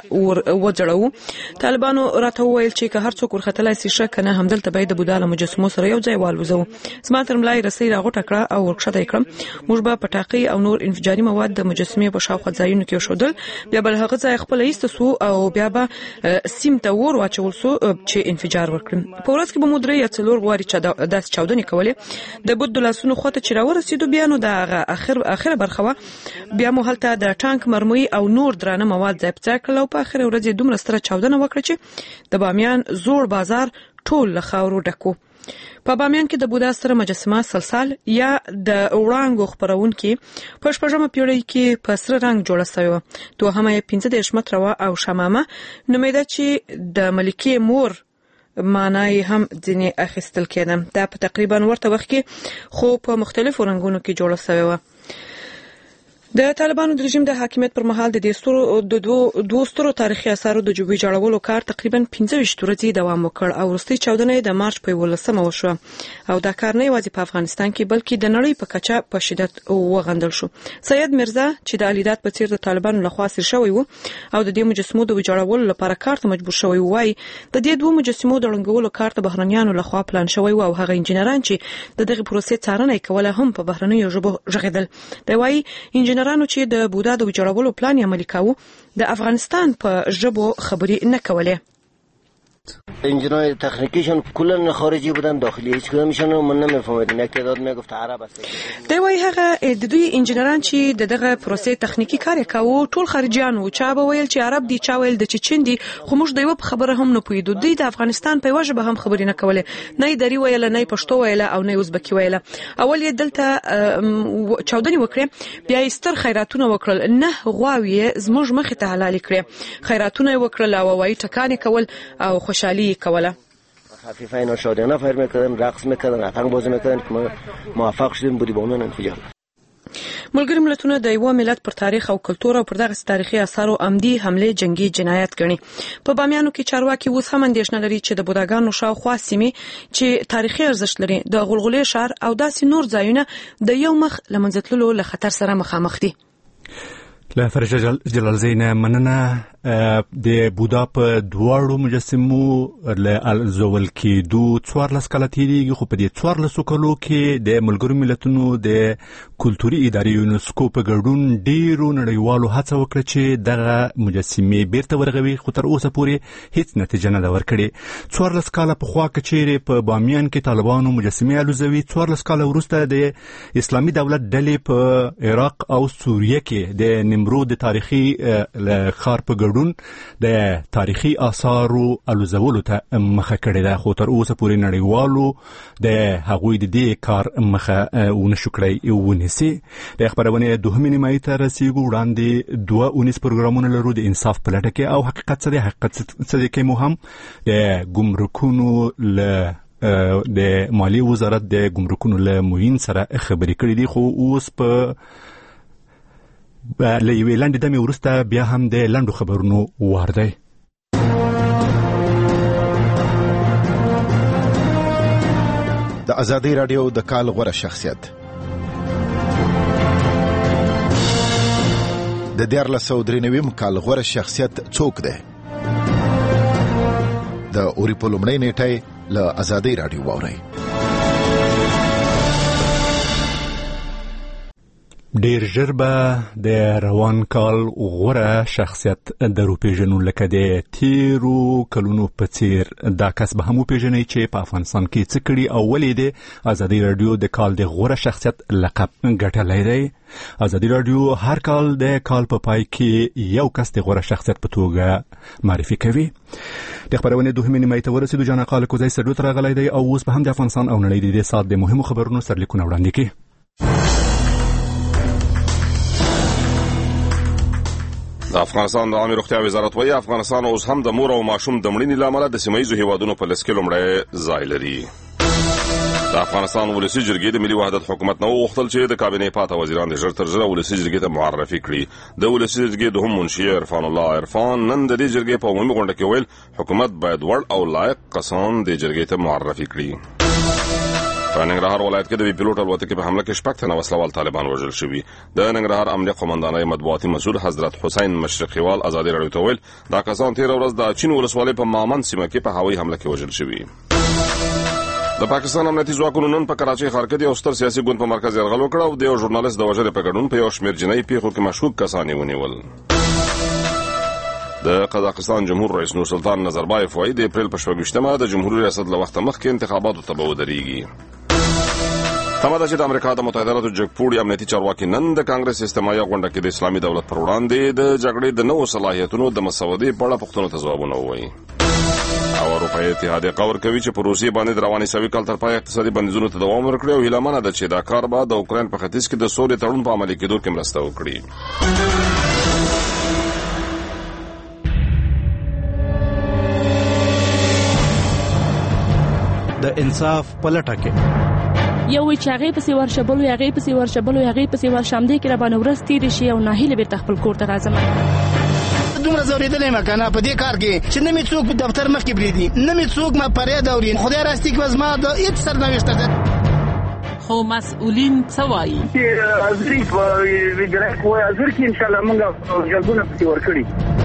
وځړو. طالبانو راته ویل چې که هر څوک ورختلای شي شک نه همدلته باید د بودا له مجسمو سره یو ځای والوزو. زما تر ملای رسې راغوټه کړه او ورکشته کړم. موږ به پټاقي او نور انفجاري مواد د مجسمې په شاوخوا ځایونو کې شودل. بیا بل هغه ځای خپل ایستو او بیا به سیم ته ور واچول سو چې انفجار وکړي. په ورځ کې به مدري یا څلور غواري چې داس چاودنې کولې. د بوت د لاسونو خواته چې راورسېدو بیا نو د اخر برخه بیا مو هلته د ټانک مرمۍ او نور درانه مواد ځای په ځای کړل او په اخر ورځ دومره ستره چاودنه وکړه چې د بامیان زوړ بازار ټول له خاورو ډکو. په بامیان کې د بودا سره مجسمه سلسال یا د وړانګو خبرونکي په 14مه پیړۍ کې په سره رنگ جوړه شوی و. دوهمه یې 15 متره او شمامه نومیده چې د ملکې مور معنی هم ځینې اخیستل کېده. دا په تقریبا ورته وخت کې خو په مختلفو رنگونو کې جوړه شوی و. د طالبانو د رژیم د حاکمیت پر مهال د دوه سترو تاریخي اثارو د جوبې جوړولو کار تقریبا 15 ورځې دوام وکړ او وروستۍ چاودنه د مارچ په 11 وشوه. او دا کار نه یوازې په افغانستان کې بلکې د نړۍ په کچه په شدت وغندل شو. سید مرزا چې د الیدات په څیر د طالبانو لخوا سیر شوی و او د دې مجسمو د جوړولو لپاره کار ته مجبور شوی وای د دې دوه مجسمو د رنګولو کار ته بهرنیانو لخوا پلان شوی و او هغه انجنیران چې دغه پروسې څارنه کوله هم په بهرنیو ژبو ژغیدل. دی وای انجنیرانو چې د بودا د جوړولو پلان یې عملي کاوه د افغانستان په ژبو خبرې نه کولې. انجینای تکنیکیشون کلا خارجی بودن، داخلی هیچ کدومشون رو من نمیفهمیدم. یک تعداد میگفت عرب است. دی وای هغه د دوی انجینران چې دغه پروسې تخنیکی کار کاوه ټول خارجيان وو. چا به ویل چې عرب دي، چا ویل د چچن دي، خو موږ د یو خبره هم نه پوهیدو. دوی د افغانستان په وجه به هم خبرې نه کولې. نه دری ویل، نه پښتو ویل او نه ازبکی ویل. اول یې دلته چاودنې وکړه، بیا یې ستر خیراتونه وکړل. نه غواوی زموږ مخ ته حلال کړې. خیراتونه وکړل او وای ټکانې کول او خوشحالي کوله. خفیفانه شادیانه فر میکردن، رقص میکردن، اتنگ بازی میکردن که ما موفق شدیم بودی بامیان انفجار. ملګری ملتونه د یو ملت پر تاریخ او کلتور او پر دغه تاریخي اثارو عمدي حمله جنگي جنایت ګڼي. په بامیانو کې چارواکي اوس هم اندېښنه لري چې د بوداګانو شاوخوا سیمې چې تاریخي ارزښت لري د غلغلې ښار او داسې نور ځایونه د یو مخ لمنځه تللو له خطر سره مخامخ دي. له فرشته جلالزی نه مننه. د بودا په دواړو مجسمو له زول کېدو 14 کاله تیریږي، خو په دې 14 کالو کې د ملګرو ملتونو د کلتوري ادارې یونسکو په ګډون ډیرو نړیوالو هڅه وکړه چې دغه مجسمې بیرته ورغوي، خو تر اوسه پورې هیڅ نتیجه نه ده ورکړې. 14 کاله پخوا که چیرې په بامیان کې طالبانو مجسمې الوزوي، 14 کاله وروسته د اسلامي دولت ډلې په عراق او سوریه کې د نمرود تاریخي ښار په ګډون د تاریخي آثارو الوزولو ته مخه کړې ده، خو تر اوسه پورې نړیوالو د هغوی د دې کار مخه ونشو کړی ونیسي. د خبرونې دوهمې نیمایي ته رسیږو. وړاندې 2 پروګرامونه لرو د انصاف په لټه کې او حقیقت څه دی، حقیقت څه دی کې مو هم د ګمرکونو له د مالی وزارت د ګمرکونو له موین سره خبرې کړې دي، خو اوس په له یوې لنډې دمې وروسته بیا هم د لنډو خبرونو وار دی. د ازادي رادیو د کال غوره شخصیت د 1493 کال غوره شخصیت څوک دی؟ د اوري په لومړۍ نیټه له ازادي رادیو واورئ. ډیر ژر به د روان کال غوره شخصیت درو پیژنو لکه د تیرو کلونو په څیر دا کس به هم پیژنئ چې په افغانستان کې څه کړي او ولې د ازادي رادیو د کال د غوره شخصیت لقب ګټلی دی. ازادي رادیو هر کال د کال په پای کې یو کس د غوره شخصیت په توګه معرفي کوي. د خبرونې دوهمې نیمایي ته ورسېدو. جان قال کوزی سټډیو ته راغلی دی او اوس به هم د افغانستان او نړۍ د دې ساعت د مهمو خبرونو سرلیکونه وړاندې کړي. د افغانستان د عامه روغتیا وزارت وايي افغانستان اوس هم د مور او ماشوم د مړینې لامل د سیمایي هیوادونو په لسټ کې لومړی ځای لري. د افغانستان ولسی جرګې د ملي وحدت حکومت نو وغوښتل چې د کابینې پاته وزیران د ژر تر ژره ولسی جرګې ته معرفي کړي. د ولسی جرګې دوهم منشي عرفان الله عرفان نن د دې جرګې په عمومي غونډه کې ویل حکومت باید وړ او لایق کسان د جرګې ته معرفي کړي. په ننګرهار ولایت کې د پیلوټ الوتکې په حمله کې 6 تنه وسلوال طالبان وژل شوي. د ننګرهار امنیه قومندانۍ مطبوعاتي مسؤل حضرت حسین مشرقیوال ازادي رادیو ته ویل دا کسان تیر ورځ د چین ولسوالۍ په مامن سیمه کې په هوایي حمله کې وژل شوي. د پاکستان امنیتي ځواکونو نن په کراچۍ ښار کې د یو ستر سیاسي ګوند په مرکز یرغل وکړ او د یو ژورنالیست د وژلو په ګډون په یو شمېر جنایي پیښو کې مشکوک کسان ونیول. د قزاقستان جمهور رئیس نورسلطان نظربایف وايي د اپریل په 28مه د جمهوریت ریاست له وخت مخکې انتخاباتو ته به ودرېږي. تمه ده چې د امریکا د متحده ایالاتو جګپوړي امنیتي چارواکي نن د کانګرس استماعي غونډه کې د اسلامي دولت پر وړاندې د جګړې د نوو صلاحیتونو د مسودې په اړه پوښتنو ته ځوابونه ووایي. او اروپایي اتحادیه قور کوي چې په روسیې باندې د رواني سوي کال تر پای اقتصادي بندیزونو ته دوام ورکړي او هیله منه ده چې دا کار به د اوکراین په ختیځ کې د سولې تړون په عملي کېدو کې مرسته وکړي. د انصاف پلټه کې یو وی چې هغه پسې ورشبلو هغه پسې ورشبلو هغه پسې ورشمدې کې را باندې ورس تیر شي او ناهیله به تخپل کور ته راځم. دومره زوریدلې مکنه په دې کار کې چې نه می څوک په دفتر مخ کې بریدي نه می څوک ما پرې دورین خدای راستي کې وزما د هیڅ سرنوشت ده. خو مسؤلین څه وایي چې ازري په ویډرک وای ازر کې ان شاء الله موږ جلبونه پسې ورکړي.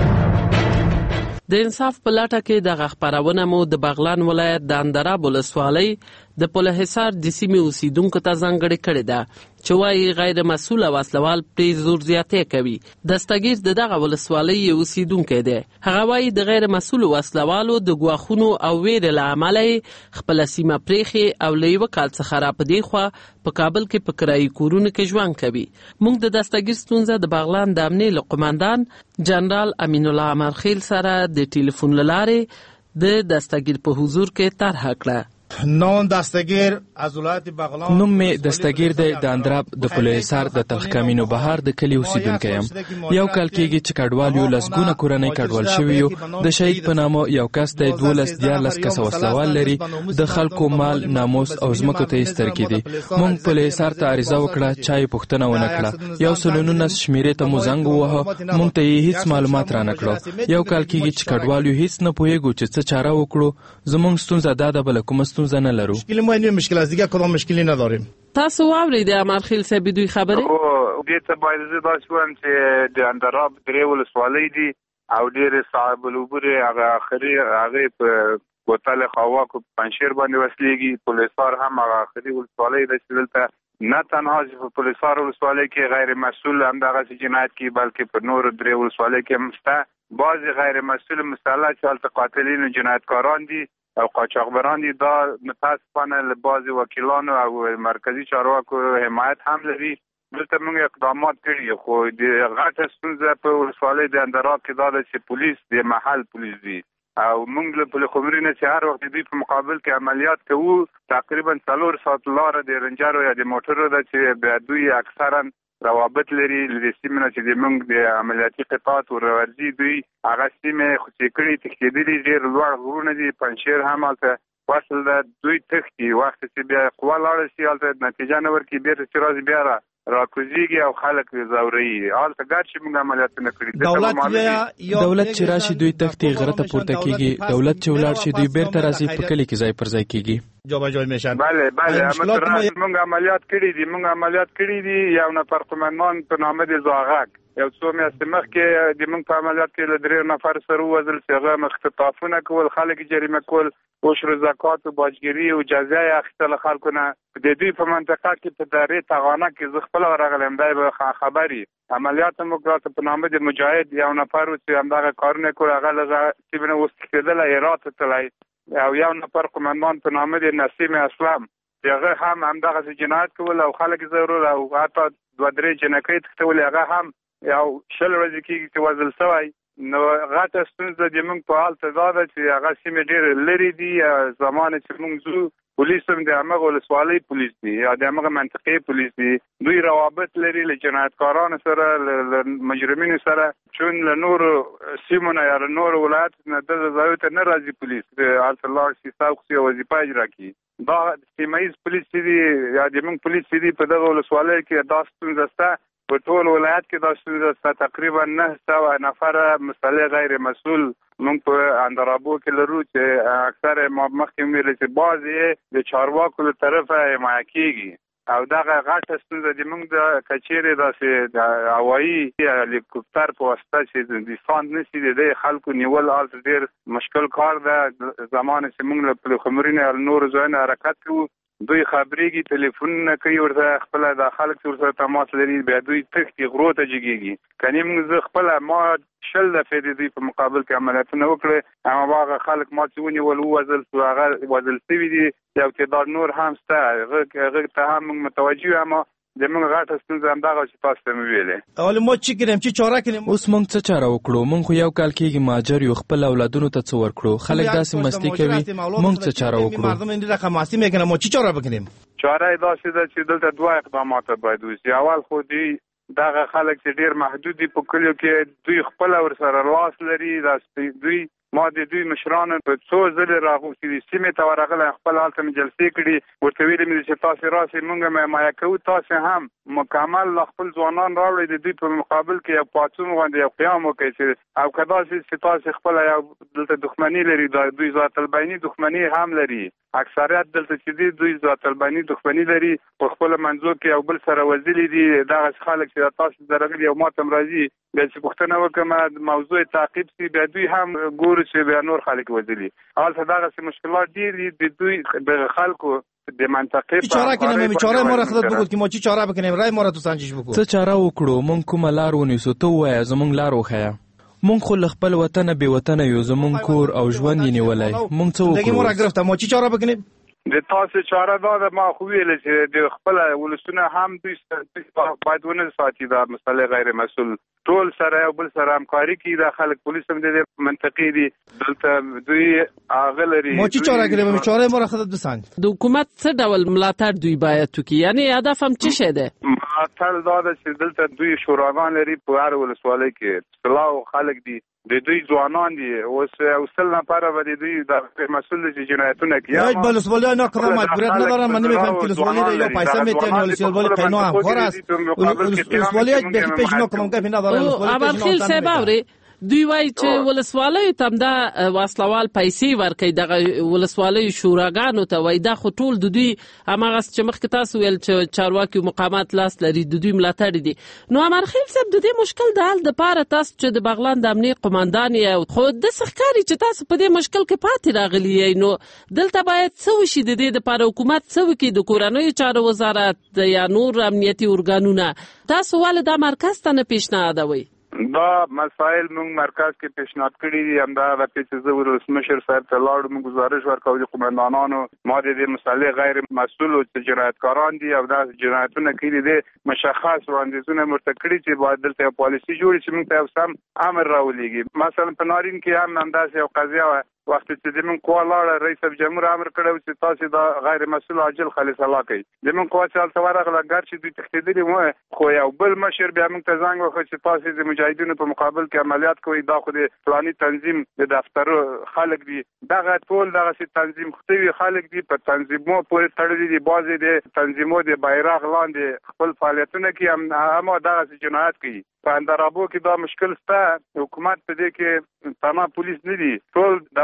د انصاف په لاټه کې د خبرونه مو د بغلان ولایت د اندراب ولسوالۍ د پله حصار د سیمې اوسیدونکو ته ځانګړې کړې ده چې وايي غیر مسؤل وسلوال پرې زور زیاتې کوي. دستګیر د دغه ولسوالۍ اوسیدونکو دی. هغه وايي د غیر مسؤل وسلوالو د ګواښونو او ویرې له امله خپل سیمه پرېخي او له یو کال څخه را پدې خو په کابل کې په کرایي کورونو کې ژوند کوي. موږ د دستګیر ستونزه د بغلان د امنیه قومندان جنرال امین الله امرخیل سره د ټلیفون لارې د دستګیر په حضور کې طرح کړه. نوم دستګیر از ولایت بغلان. نوم می دستګیر دی د اندراب د پله حصار د تلخکامینو بهار د کلی اوسیدونکی یم. یو کال کېږي چې کډوال یو لسګونه کورنۍ کډوال شوي یو. د شهید په نامه یو کس دی 12 کس وسلوال لري. د خلکو مال ناموس او ځمکو ته یې سترګې دي. موږ پله حصار ته عریضه وکړه چا یې پوښتنه ونه کړه. یو سلونونه شمیرې ته مو زنګ ووهه موږ ته یې هیڅ معلومات را نه کړو. یو کال کېږي چې کډوال یو هیڅ نه پوهېږو چې څه چاره وکړو. زموږ ستونزه دا ده بله کومه ستونزه نه لرو. مشکل از دیگه کدام مشکلی نداریم. تاسو واورید امرخیل صاحب دوی خبره دې ته باید زه دا شوم چې د اندراب درې ولسوالۍ دي او ډېر صاحب العبور هغه اخري هغه په بوتل خوا کو پنځیر باندې وسلېږي. پولیسار هم هغه اخري ولسوالۍ د دلته نه تنها په پولیسار ولسوالۍ کې غیر مسؤل هم دغه جنایت کوي بلکې په نور درې ولسوالۍ کې مسته بعض غیر مسؤل مسلح چې هلته قاتلین او جنایتکاران دي او قاچاقبران دي. دا متاسفانه له بعضې وکیلانو او مرکزي چارواکو حمایت هم لري. دلته موږ اقدامات کړي خو د غټه ستونزه په ولسوالۍ د اندراب کې دا ده چې پولیس د محل پولیس دي او موږ له پولیس خبرې نه چې هر وخت دوی په مقابل کې عملیات کوو. تقریبا 4 ساعت لاره د رنجرو یا د موټرو ده چې دوی اکثرا روابط لري له سیمې نه چې موږ د عملیاتي قطعات ورورځي. دوی هغه سیمې خوشې کړي تښتېدلي ډېر لوړ غرونه دي. پنجشیر هم هلته وصل ده. دوی تښتي وخت چې بیا قوا لاړه شي هلته نتیجه نه ورکړي بېرته چې راځي بیا راکوزیږي او خلک زوري هلته ګډ شي موږ عملیات نه کړي. دولت چې راشي دوی تښتي غره ته پورته کېږي. دولت چې ولاړ شي دوی بیرته راځي په کلي کې ځای پر ځای کېږي. جابجایی میشن. بله موږ عملیات کړي دي. یو نفر قومندان په نامه د زاغک یو څو میاشتې مخکې د موږ په عملیات کې له 3 نفر سره ووژل چې هغه اختطافونه کول، خلک جریمه کول، عشر زکات او باجګري او جزیه اخیستل خلکو نه. د دوی په منطقه کې په درې تاغانه کې زه خپل ورغلم، دی به خبري عملیات موږ په نامه د مجاهد یو نفر چې همدغه کارونه کول، هغه لږه تیبنه وستکېدل هرات تللی، او یو نفر قومندان په نامه د نسیم اسلام هغه هم همدغه جنایت کول او خلک ضرور او حتی 2-3 جنکۍ تختول، هغه هم یو 20 ورځې کېږي چې وژل شوی. نو غټه ستونزه د موږ په حال ته دا ده چې هغه سیمې ډېرې لرې دي. زمانه چې موږ ځو پولیس هم د همغه ولسوالۍ پولیس دي یا د همغه منطقې پولیس دي، دوی روابط لري له جنایتکارانو سره، له مجرمینو سره، چون له نورو سیمو نه یا له نورو ولایتو نه دغه ځایو ته نه راځي پولیس هلته لاړ شي خصوصي وظیفه اجرا کړي. دا سیمه ییز پولیس چې دي یا د موږ پولیس چې دي په دغه ولسوالیو کې دا ستونزه شته. په ټول ولایت کې دا ستونزه شته. تقریبا 900 نفره مسلح غیر مسؤل موږ په اندرابو کې لرو چې اکثر مخکې ویل چې بعضې د چارواکو له طرفه حمایه کېږي او دغه غټه ستونزه د موږ د کچېرې داسې د هوایي هلیکوپټر په واسطه چې د فاند نشي د خلکو نیول هلته ډېر مشکل کار ده. زمانه چې موږ له پلخمرینې او نورو ځایونو حرکت کوو، دوی خبرېږي، ټلیفونونه کوي، ورته خپله د خلک چې ورسره تماس لري، بیا دوی تښتي، غرو ته جګېږي. کنې موږ زه خپله ما 20 دفعې د دوی په مقابل کې عملیاتونه وکړې، هماغه خلک ما چې ونیول ووژل شو، هغه وژل شوي دي. یو تعداد نور هم شته، هغه ته هم موږ متوجه یو. اما د موږ غټه ستونزه همدغه چې تاسو ته مې ویلې. اول ما چې کړم چې چاره کړم، اوس موږ څه چاره وکړو؟ موږ خو یو کال کېږي مهاجر یو، خپل اولادونو ته څه ورکړو؟ خلک داسې مستی کوي، موږ څه چاره وکړو؟ مردم این رقم ماستی میکنه، ما چی چاره بکنیم؟ چاره داسې ده چې دلته 2 اقدامات باید وشي. اول خو دی دغه خلک چې ډېر محدود دي په کلیو کې، دوی خپل ورسره لاس لري. دوی ما د دوی مشرانو په څو ځلې راغوښتي دي، سیمې ته ورغلی، خپل هلته مې جلسې کړي، ورته ویلي مې دي چې تاسې راسئ موږ هم حمایه کوو، تاسې هم مکمل خپل ځوانان راوړئ، د دوی په مقابل کې یو پاڅون غوندې یو قیام وکړئ چې او که داسې چې تاسې خپله یو دلته دښمني لري، دوی ذات البیني دښمني هم لري. اکثریت دلته چې دي دوی ذات البیني دښمني لري، په خپل منځو کې یو بل سره وژلي دي. دغه خلک چې تاسو درغلي او ما ته هم راځي، بیا چې پوښتنه وکړم موضوع تعقیب شي، بیا دوی هم ګوري چې بیا نور خلک وژلي. هلته دغسې مشکلات ډېر دي د دوی د خلکو د منطقې په چاره کنیم. چاره ما را خدمت بگو که ما چی چاره بکنیم، رای ما را تو سنجش بگو. څه چاره وکړو؟ موږ کومه لار ونیسو؟ ته ووایه، زموږ لار وښیه. موږ خو له خپل وطنه بې وطنه یو، زموږ کور او ژوند یې نیولی، موږ څه وکړو؟ دیگه ما را گرفته، ما چی چاره بکنیم؟ د تاسو چاره دا ده، ما خو ویل چې د خپل ولسونه هم دوی باید ونه ساتي دا مسله غیر مسؤل، ټول سره یو بل سره همکاري کوي. دا خلک پولیس هم د منطقې دي، دلته دوی هغه لري. ما چی چاره کړم؟ چاره ما را خدمت بسنج. د حکومت څه ډول ملاتړ دوی باید وکړي؟ یعنی هدف هم څه شی دی؟ ملاتړ دا ده چې دلته دوی شوراګان لري په هر ولسوالۍ کې، سلاو خلک دي، د دوی ځوانان دي. اوس 100 نفره به د دوی د مسئول دي جنایتونه کوي. یک ولسوالی نه کار مجبوریت ندارن. من نمیفهم که ولسوالی یا پیسه میتین یا ولسوالی قینا هم کار است. ولسوالی یک پیش نکنم که ندارن. اول خیل صاحب اوري دوی وایي چې ولسوالیو ته دا وسلوال پیسې ورکوي، دغه ولسوالیو شوراګانو ته وایي دا خو ټول د دوی هماغسې چې مخکې تاسو ویل چې چارواکي مقامات لاس لري، د دوی ملاتړ دي. نو امرخیل صاحب د دې مشکل د حل دپاره تاسو چې د بغلان د امنیې قمندان یې، خو داسې ښکاري چې تاسو په دې مشکل کې پاتې راغلي یئ. نو دلته باید څه وشي؟ د دې دپاره حکومت څه وکړي؟ د کورنیو چارو وزارت یا نور امنیتي ارګانونه، تاسو ولې دا مرکز ته نه پیشنهادوئ؟ دا مسائل موږ مرکز کې پیشنهاد کړي دي. همدا د چې زه ولسمشر صاحب ته لاړم، موږ گزارش ورکړو د قومندانانو، ما د مسلې غیر مسؤل او جنایتکاران دي او دا جنایتونه کوي دي، مشخص وړاندیزونه مرته کړي چې باید دلته پالیسي جوړ شي، موږ ته یو سم امر راولېږي. مثلا په نارین کې هم همداسې یو قضیه وه، وخت چې د موږ قوا لاړه، رئیس جمهور امر کړی چې تاسو دا غیر مسؤل عاجل خالص الله کوي. د موږ قوا چې هلته ورغله، ګرچې دوی تښتېدلي وو، خو یو بل مشر بیا موږ ته زنګ وکړ چې تاسو د مجاهدینو په مقابل کې عملیات کوي، دا خو د فلاني تنظیم د دفترو خلک دي. دغه ټول دغسې تنظیم ختوي خلک دي، په تنظیمو پورې تړلي دي. بعضې د تنظیمو د بیرغ لاندې خپل فعالیتونه کوي، هم دغسې جنایت کوي. په اندرابو کې دا مشکل شته، حکومت په دې کې تمام پولیس نه دي، ټول د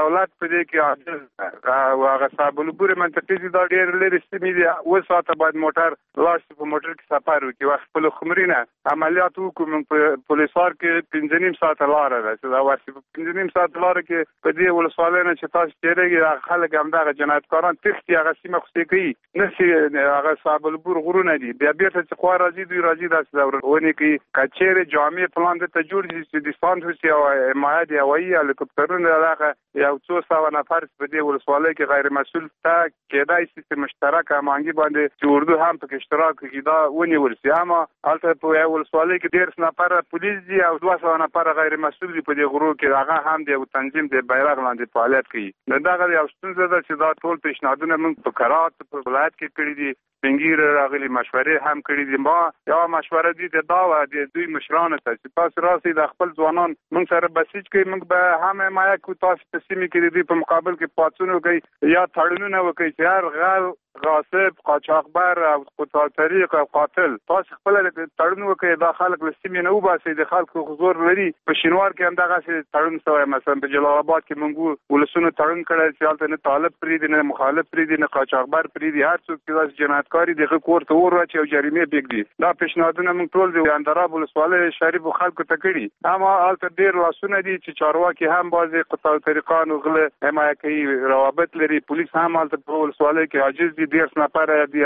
دولت په دې کې عاجز او هغه صاحب العبور منطقې دي دا ډېر لرې سیمې دي. اوه ساعته باید موټر لاړ شي، په موټر کې سفر وکړي. وخت خپلو خمرینه عملیات وکړو. موږ په پولیسوار کې 5.5 ساعته لاره ده چې دا ورسي په 5.5 ساعته لاره کې په دې ولسوالۍ نه چې تاسو تېرېږي خلک همدغه جنایتکاران تښتي، هغه سیمه خوسې کوي نه شي. هغه صاحب العبور غرونه دي، بیا بیرته چې خوا راځي دوی راځي داسې ونې کوي. که چېرې جامع پلان دلته جوړ شي چې ډیسانټ وشي او حمایه د هوایي هلیکوپټرونه دغه یو 200 نفر په دې ولسوالۍ کې غیر مسؤل ته کېدای شي چې مشترک هماهنګي باندې چې اردو هم پکې اشتراک وکړي دا ونیول شي. اما هلته په یو ولسوالۍ کې 150 نفره پولیس دي او 200 نفره غیر مسؤل دي په دې غرو کې. هغه هم د یو تنظیم د بیرغ لاندې فعالیت کوي. دغه یو ستونزه ده چې دا ټول پیشنهادونه موږ په کرات په ولایت کې کړي دي. سپینګیر راغلي مشورې هم کړي دي. ما یو مشوره دي ته دا و د دوی مشرانو ته چې تاسو راسئ د خپل ځوانان موږ سره بسیج کوي، موږ به هم حمایه کوو. تاسو په سیمې کې د دوی په مقابل کې پاڅون وکړئ یا تړونونه وکړئ چې هر غل غاصب قاچاقبر او قطاع طریق او قاتل تاسو خپل تړون وکړئ. دا خلک له سیمې نه وباسئ. د خلکو حضور لري. په شینوار کې هم دغه تړون شوی، مثلا په جلال آباد کې موږ ولسونو تړون کړی چې هلته نه طالب پرېږدي نه مخالف پرېږدي نه قاچاقبر پرېږدي. هر څوک چې داسې جنایتکاري دغه کور ته اور واچوي او جریمې پرېږدي. دا پیشنهادونه موږ ټول د اندراب ولسوالۍ شریفو خلکو ته کړي. اما هلته ډېر لاسونه دي چې چارواکي هم بعضې قطاع طریقانو غله حمایه کوي، روابط لري. پولیس هم هلته په ولسوالۍ کې عاجز دي. 150 نفره دي،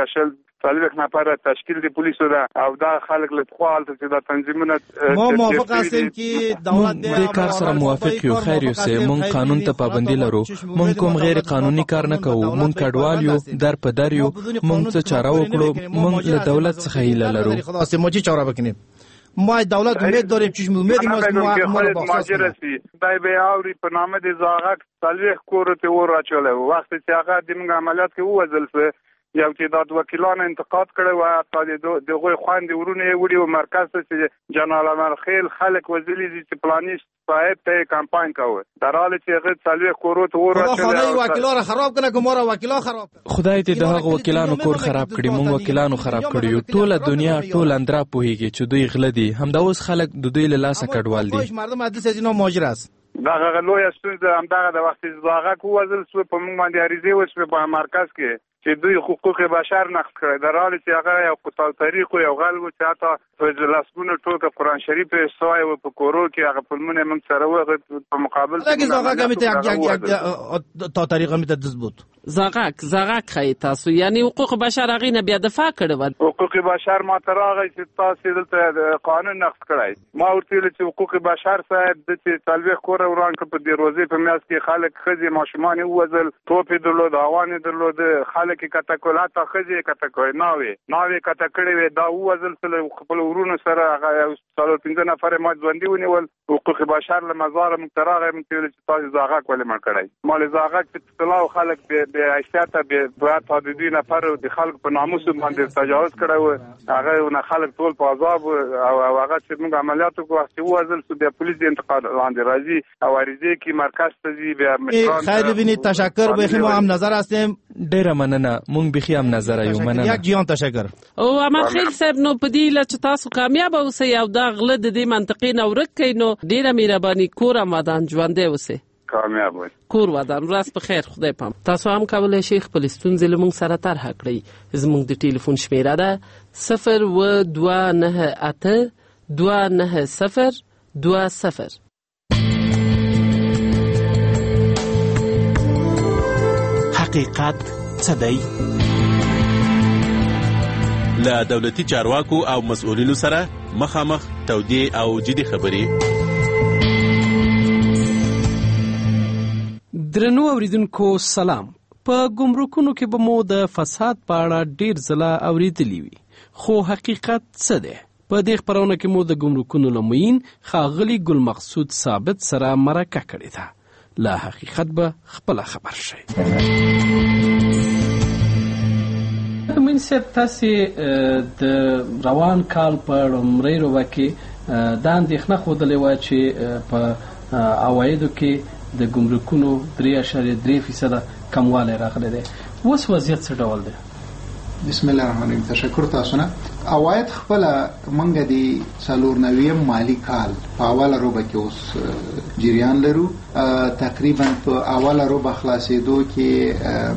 40 نفره تشکیل د پولیسو ده او دا خلک له خوا هلته چې دا تنظیمونه ما موافق هستیم چې دولت د کار سره موافق یو. خیر یو سه مونږ قانون ته پابندي لرو. مونږ کوم غیر قانوني کار نه کوو. مونږ کډوال یو، در په در یو. مونږ څه چاره وکړو. مونږ له دولت څخه هیله لرو. خلاص ما چی چاره بکنیم؟ ما دولت امید داریم، چشم امید ما رو بخصاص کنیم. دای به آوری په نامه د زاغک تلویخ کور ته ور اچوله. وخت چې هغه د موږ عملیات کې ووزل سو یو تعداد وکیلان انتقاد کړي و حتی دغه خويندې ورونه وړي او مرکز ته چې جنرال امرخیل خلک وزلي چې پلاني صاحب ته کمپاین کوي. دراله چې هغه څلوي کورو ته ورته خدای وکیلان خراب کنه کومه وکیلان خراب. خدای ته دغه وکیلانو کور خراب کړي. مونږ وکیلانو خراب کړیو. ټوله دنیا ټول اندرا پوهیږي چې دوی غله دي. همدا اوس خلک د دوی له لاسه کډوال دي. مردم عادي سينو ماجر است. دغه لوی ستونزه همدغه د وخت زاغه کو وزل سو په موږ باندې اړیزه وسو په مرکز کې چې دوی حقوق بشر نقض کړي. در حالی چې هغه یو قطاع طریق یو غلو چې حتی په لاسونه ټوکه قرآن شریف سوای او په کورو کې هغه فلمونه موږ سره وغه په مقابل لکه زاغه کمیته تا طریقه میته تثبت زاغک خی تاسو یعنی حقوق بشر هغه نه بیا دفاع کړو. حقوق بشر ما تراغه چې تاسو دلته قانون نقض کړی. ما ورته چې حقوق بشر صاحب د تلويخ کور وران کړ په دې روزي په میاس کې خلک خزي ماشومان وزل توپې درلود اوانه درلود خلک کې کټکولات خزي کټکوي ناوي کټکړې دا وزل خپل ورونو سره هغه 15 نفر ما ژوندۍ ونیول. حقوق بشر له مزار متراغه متل چې تاسو زاغه کولې مړ کړی. مال زاغه چې طلاو خلک به اشتاته به تعددي نفر د خلک په ناموس باندې تجاوز کړو. هغه نه خلک ټول په عذاب او هغه چې موږ عملیاتو کوو چې وزل سو د پولیس انتقاد لاندې راځي او اړیزه کې مرکز ته ځي بیا مشران. خیر ببینید تشکر بخیم هم نظر هستیم. ډیره مننه. مونږ بخی هم نظر یو. مننه. یک جیان تشکر. او اما خیر صاحب نو پدې لچ تاسو کامیاب اوسئ او دا غله د دې منطقې نو ورکې نو ډیره مهرباني کور آمدان ژوندې اوسئ. کامیاب وي. کور ودان راس په خیر خدای پام. تاسو هم کولای شئ خپل ستونزې له موږ سره طرح کړئ. زموږ د ټلیفون شمیره ده 029829020. حقیقت څه دی؟ له دولتي چارواکو او مسؤلینو سره مخامخ تودې او جدي خبرې. درنو اوریدونکو سلام. په ګمرکونو کې به مو د فساد په اړه ډیر ځله اوریدلی وي، خو حقیقت څه دی؟ په دې خبرونه کې مو د ګمرکونو لموین ښاغلي ګل مقصود ثابت سره مرکه کړې ده. لا حقیقت به خپل خبر شي. من صاحب تاسو د روان کال په لومړۍ روبه کې دا اندېښنه ښودلې وه چې په عوایدو کې د ګمرکونو 3.3% کموالی راغلی دی. اوس وضعیت څه ډول دی؟ بسم الله الرحمن الرحیم. تشکر تاسو نه. عواید خپل منګه دی 94 مالی کال په اوله روبه کې اوس جریان لرو. تقریبا په اوله روبه خلاصېدو کې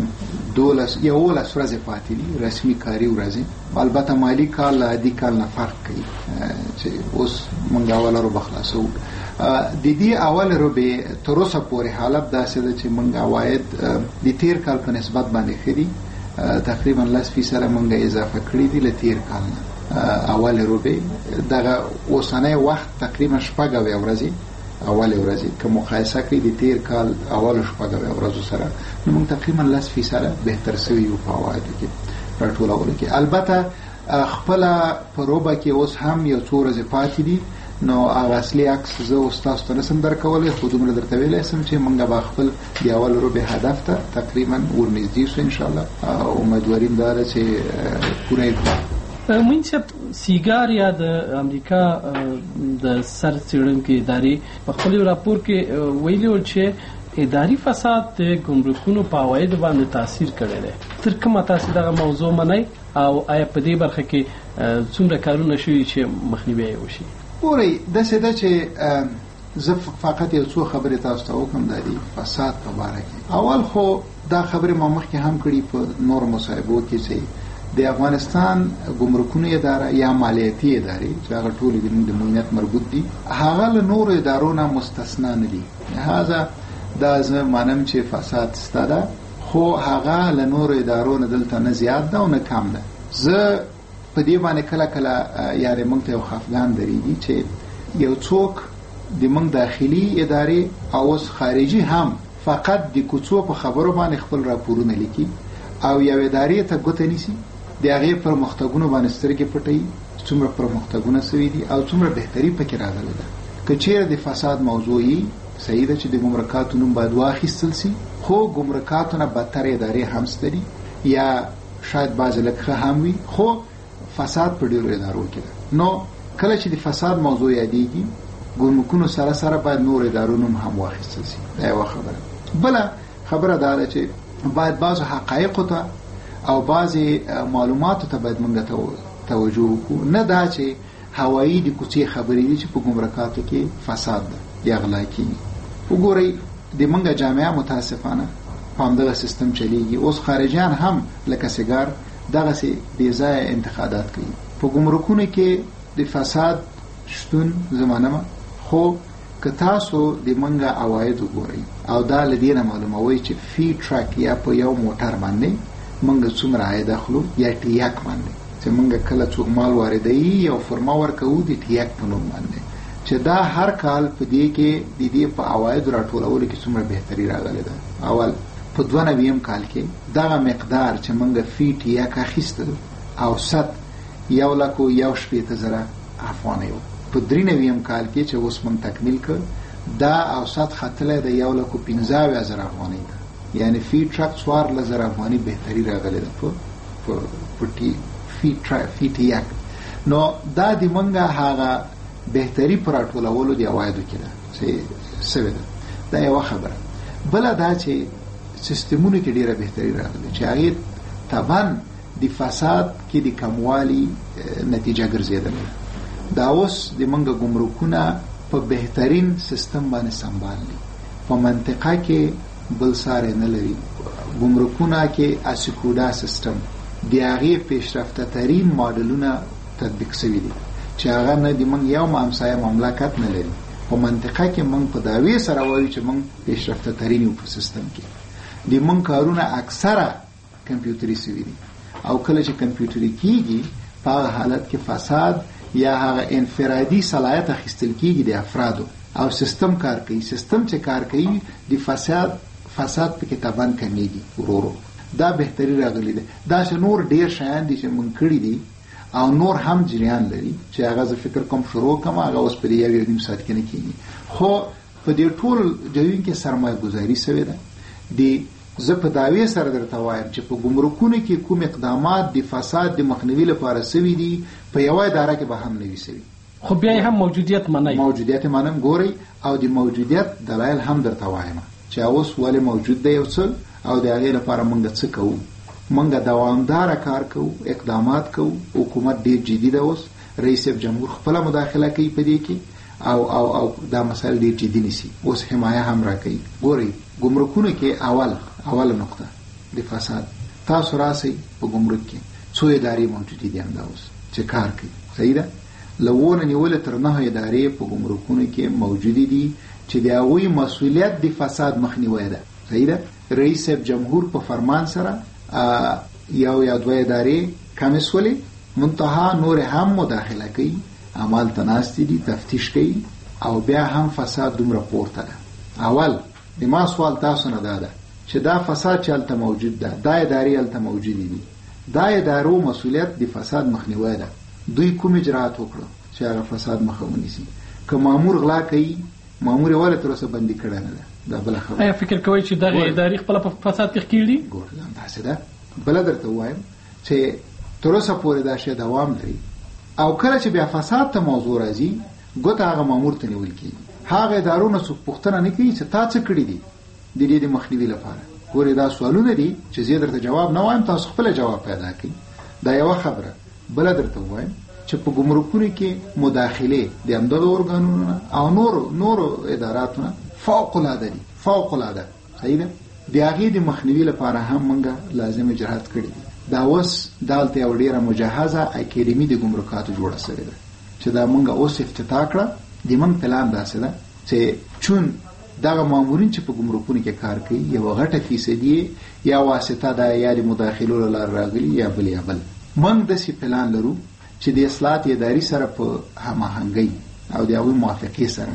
11 ورځې پاتې دي رسمي کاري ورځې. البته مالی کال عادي کال نه فرق کوي چې اوس منګه اوله روبه خلاصو. د دې اوله روبه تر اوسه پورې حالت داسې ده چې منګه عواید د تیر کال په نسبت باندې خري تقریبا 10% منګه اضافه کړی دي لتیر کال نه. اوله روبه دغه اوسنۍ وخت تقریبا 4 ورځې اوله ورځې که مقایسه کړئ د تیر کال اول 4 ورځو سره نو موږ تقریبا 10% بهتر شوي یو په عوایدو کې راټولولو کې. البته خپل په روبه کې اوس هم یو څو ورځې پاتې دي نو هغه اصلي عکس زه اوس تاسو ته نشم درکولی خو دومره درته ویلی سم چې موږ به خپل د اول روبې هدف ته تقریبا ورنږدې شو انشاءالله. امیدواري دا ده چې پوره یې کړو. موین صاحب سیګار یا د امریکا د سر څېړونکي ادارې په خپل راپور کې ویلي ول چې اداري فساد د ګمرکونو په عوایدو باندې تاثیر کړی دی. تر کومه تاسو دغه موضوع منئ او آیا په دې برخه کې څومره کارونه شوي چې مخنیوی یې وشي؟ ګورئ داسې ده چې زه فقط یو څو خبرې تاسو ته وکړم د دې فساد په باره کې. اول خو دا خبرې ما مخکې هم کړي په نورو مصاحبو کې چې د افغانستان ګمرکونو اداره یا مالیاتي ادارې چې هغه ټولې د موینت مربوط دي هغه له نورو ادارو نه مستثنا نه دي. لهذا دا زه مانم چې فساد سته ده خو هغه له نورو ادارو نه دلته نه زیات ده او نه کم ده. زه په دې باندې کله کله یارې موږ ته یو خفګان درېږي چې یو څوک د موږ داخلي ادارې او اوس خارجي هم فقط د کوڅو په خبرو باندې خپل راپورونه لیکي او یو ادارې ته ګوته نیسي د هغې پرمختګونو باندې سترګې پټوي څومره پرمختګونه سوي دي او څومره بهتري پکې راغلې ده. که چیرې د فساد موضوع یي صحیح ده چې د ګمرکاتو نوم باید واخیستل سي خو ګمرکاتو نه بدتر ادارې هم شته دي یا شاید بعضې لږ ښه هم وي خو فساد په ډیرو ادارو کې ده. نو کله چې د فساد موضوع یادېږي ګمرکونو سره سره باید نور ادارو نوم هم واخیستل سي. دا یوه خبره. بله خبره دا ده چې باید بعضو حقایقو ته او بعضې معلوماتو ته باید موږ توجه وکړو. نه دا چې هوایي د کوڅې خبرې دي چې په ګمرکاتو کې فساد ده یا غلا کېږي. وګورئ د موږ جامعه متاسفانه په همدغه سیستم چلیږي. اوس خارجیان هم لکه سیګار دغسې بې ځایه انتقادات کوي. په ګمرکونو کې د فساد شتون زه منمه خو که تاسو د موږ عواید وګورئ او دا له دې نه معلوموئ چې فی ټرک یا په یو موټر باندې موږ څومره عاید اخلو یا ټیک باندې چې موږ کله څوک مال واردوي یو فرما ورکوو د ټیک په نوم باندې چې دا هر کال په دې کې د دې په عوایدو راټولولو کې څومره بهتري راغلې ده. اول په 92 کال کې دغه مقدار چې موږ فی ټیک اخیستل اوسط 1,17,000 افغانۍ و. په 93 کال کې چې اوس موږ تکمیل کړ دا اوسط ختلی د 1,15,000 افغانۍ ده. یعنی فی ټرک 4,000 افغانۍ بهتري راغلې ده په فی ټیک. نو دا د موږ هغه بهتري پر راټولولو د عوایدو کې ده چې سوې ده. دا یوه خبره. بله دا چې سیستمونو کې ډیره بهتري راغلې چې هغې طبعا د فساد کې د کموالي نتیجه ګرځېدلې. دا اوس د موږ ګمرکونه په بهترین سیستم باندې سنبال دي. په منطقه کې بل ساری نه لري. ګمرکونه کې اسیکوډا سیستم د هغې پیشرفته ترین ماډلونه تطبیق شوي دي چې هغه نه د موږ یو همسایه مملکت نه لري. په منطقه کې موږ په دعوې سره وایو چې موږ پیشرفته ترین یو په سیستم کې. د موږ کارونه اکثره کمپیوټري شوي دي او کله چې کمپیوټري کېږي په هغه حالت کې فساد یا هغه انفرادي صلاحیت اخیستل کېږي د افرادو او سیستم کار کوي. سیستم چې کار کوي د فساد پکې طبعا کمیږي ورو. دا بهتري راغلی ده. دا چې نور ډیر شیان دي چې موږ کړي دي او نور هم جریان لري چې هغه زه فکر کوم شروع کوم هغه اوس په یو نیم ساعت کې نه کېږي. خو په دې ټول جریان کې سرمایه ګذاري شوې ده. زه په دعوې سره درته وایم چې په ګمرکونو کې کوم اقدامات د فساد د مخنیوي لپاره شوي دي په یوه اداره کې به هم نه وي شوي. خو بیا هم موجودیت منئ. موجودیت منم. ګورئ او د موجودیت دلایل هم درته وایم چې اوس ولې موجود دی یو څه او د هغې لپاره موږ څه کوو. منګه دوامدار کار کوو، اقدامات کوو. حکومت ډیر جدي ده. اوس رئیس جمهور خپل مداخله کوي په دې کې او دا مسایل ډیر جدي نیسي. اوس حمایه هم را کوي. ګوري ګمرکونه کې اول نقطه د فساد. تاسو راسي په ګمرک کې څو ادارې موجودې دي همدا اوس چې کار کوي. صحیح ده؟ لوونه نیول تر 9 ادارې په ګمرکونو کې موجودې دي چې د هغوی مسؤلیت د فساد مخنیوی ده. صحیح ده؟ رئیس جمهور په فرمان سره یو یا دوه ادارې کمې سولې، منتها نور هم مداخله کوي، عمل تناستی دي، تفتیش کوي او بیا هم فساد دومره پورته ده. اول د ما سوال تاسو نه ده چې دا فساد چې هلته موجود ده، دا ادارې هلته موجودې دي، دا ادارو مسؤلیت د فساد مخنیوی ده. دوی کوم اجراءات وکړو چې هغه فساد مخه ونیسي؟ که مامور غلا کوي، مامور یې ولې تر اوسه بندي کړی نه ده؟ دا بله خبره. ایا فکر کوئ چې دغه ادارې خپله په فساد کې ښکېل دي؟ داسې ده. بله درته ووایم چې تر اوسه پورې دا شی دوام لري او کله چې بیا فساد ته موضوع راځي ګوته هغه مامور ته نیول کېږي. هغه ادارو نه څوک پوښتنه نه کوي چې تا څه کړي دي د دې د مخنیوي لپاره. ګورې دا سوالونه دي چې زه درته جواب نه وایم، تاسو خپله جواب پیدا کړئ. دا یوه خبره. بله درته ووایم چې په ګمرکونو کې مداخلې د همدغه ارګانونو او نورو اداراتو فوق العاده دي، فوق العاده. صحیح ده؟ د هغې د مخنیوي لپاره هم موږ لازم اجراءات کړي دي. دا اوس دلته یو ډېره مجهزه اکیډمي د ګمرکاتو جوړه شوې ده چې دا موږ اوس افتتاح کړه. د موږ پلان داسې ده چې چون دغه مامورین چې په ګمرکونو کې کار کوي یوه غټه فیصدي یا واسطه ده یا د مداخلو له لارې راغلي یا بل. موږ داسې پلان لرو چې د اصلاحات اداري سره په هماهنګۍ او د هغوی موافقې سره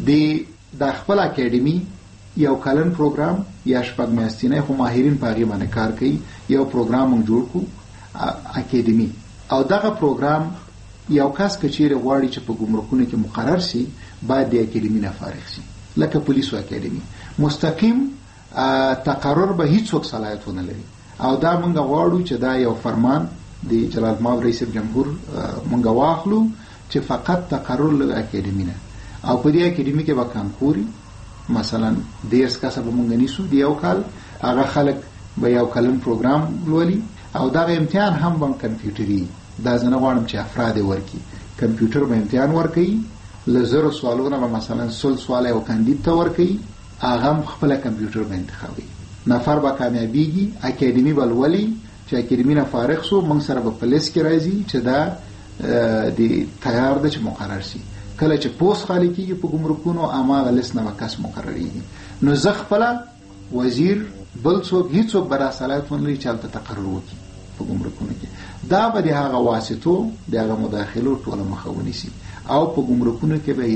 د خپل اکیډمي یو کلن پروګرام یا 6 میاشتنی، خو ماهرین په هغې باندې کار کوي، یو پروګرام موږ جوړ کړو اکیډمي. او دغه پروګرام یو کس که چیرې غواړي چې په ګمرکونو کې مقرر شي باید د اکیډمي نه فارغ شي. لکه پولیسو اکیډمي مستقیم تقرر به هیڅوک صلاحیت ونه لري. او دا موږ غواړو چې دا یو فرمان د جلال المآب رئیس جمهور موږ واخلو چې فقط تقرر له اکیډمي نه. او په دې اکیډمي کې به کانکوري مثلا 10 کسه به موږ نیسو د یو کال، هغه خلک به یو کلن پروګرام لولي او دغه امتحان هم به کمپیوټري. دا زه نه غواړم چې افراد ورکي، کمپیوټر به امتحان ورکوي. له 0 سوالونه به مثلا 100 سوال یو کاندید ته ورکوي، هغه هم خپله کمپیوټر به انتخابوي. نفر به کامیابیږي، اکیډمي به لولي. چې اکیډمي نه فارغ شو موږ سره به په لیست کې راځي چې دا د تیار ده چې مقرر شي. کله چې پوست خالی کېږي په ګمرکونو هماغه لیست نه به کس مقرریږي. نو زه خپله وزیر بل څوک هیڅوک به را صلاحیت ونه لري چې هلته تقرر وکړي په ګمرکونو کې. دا به د هغه واسطو د هغه مداخلو ټوله مخه ونیسي او په ګمرکونو کې به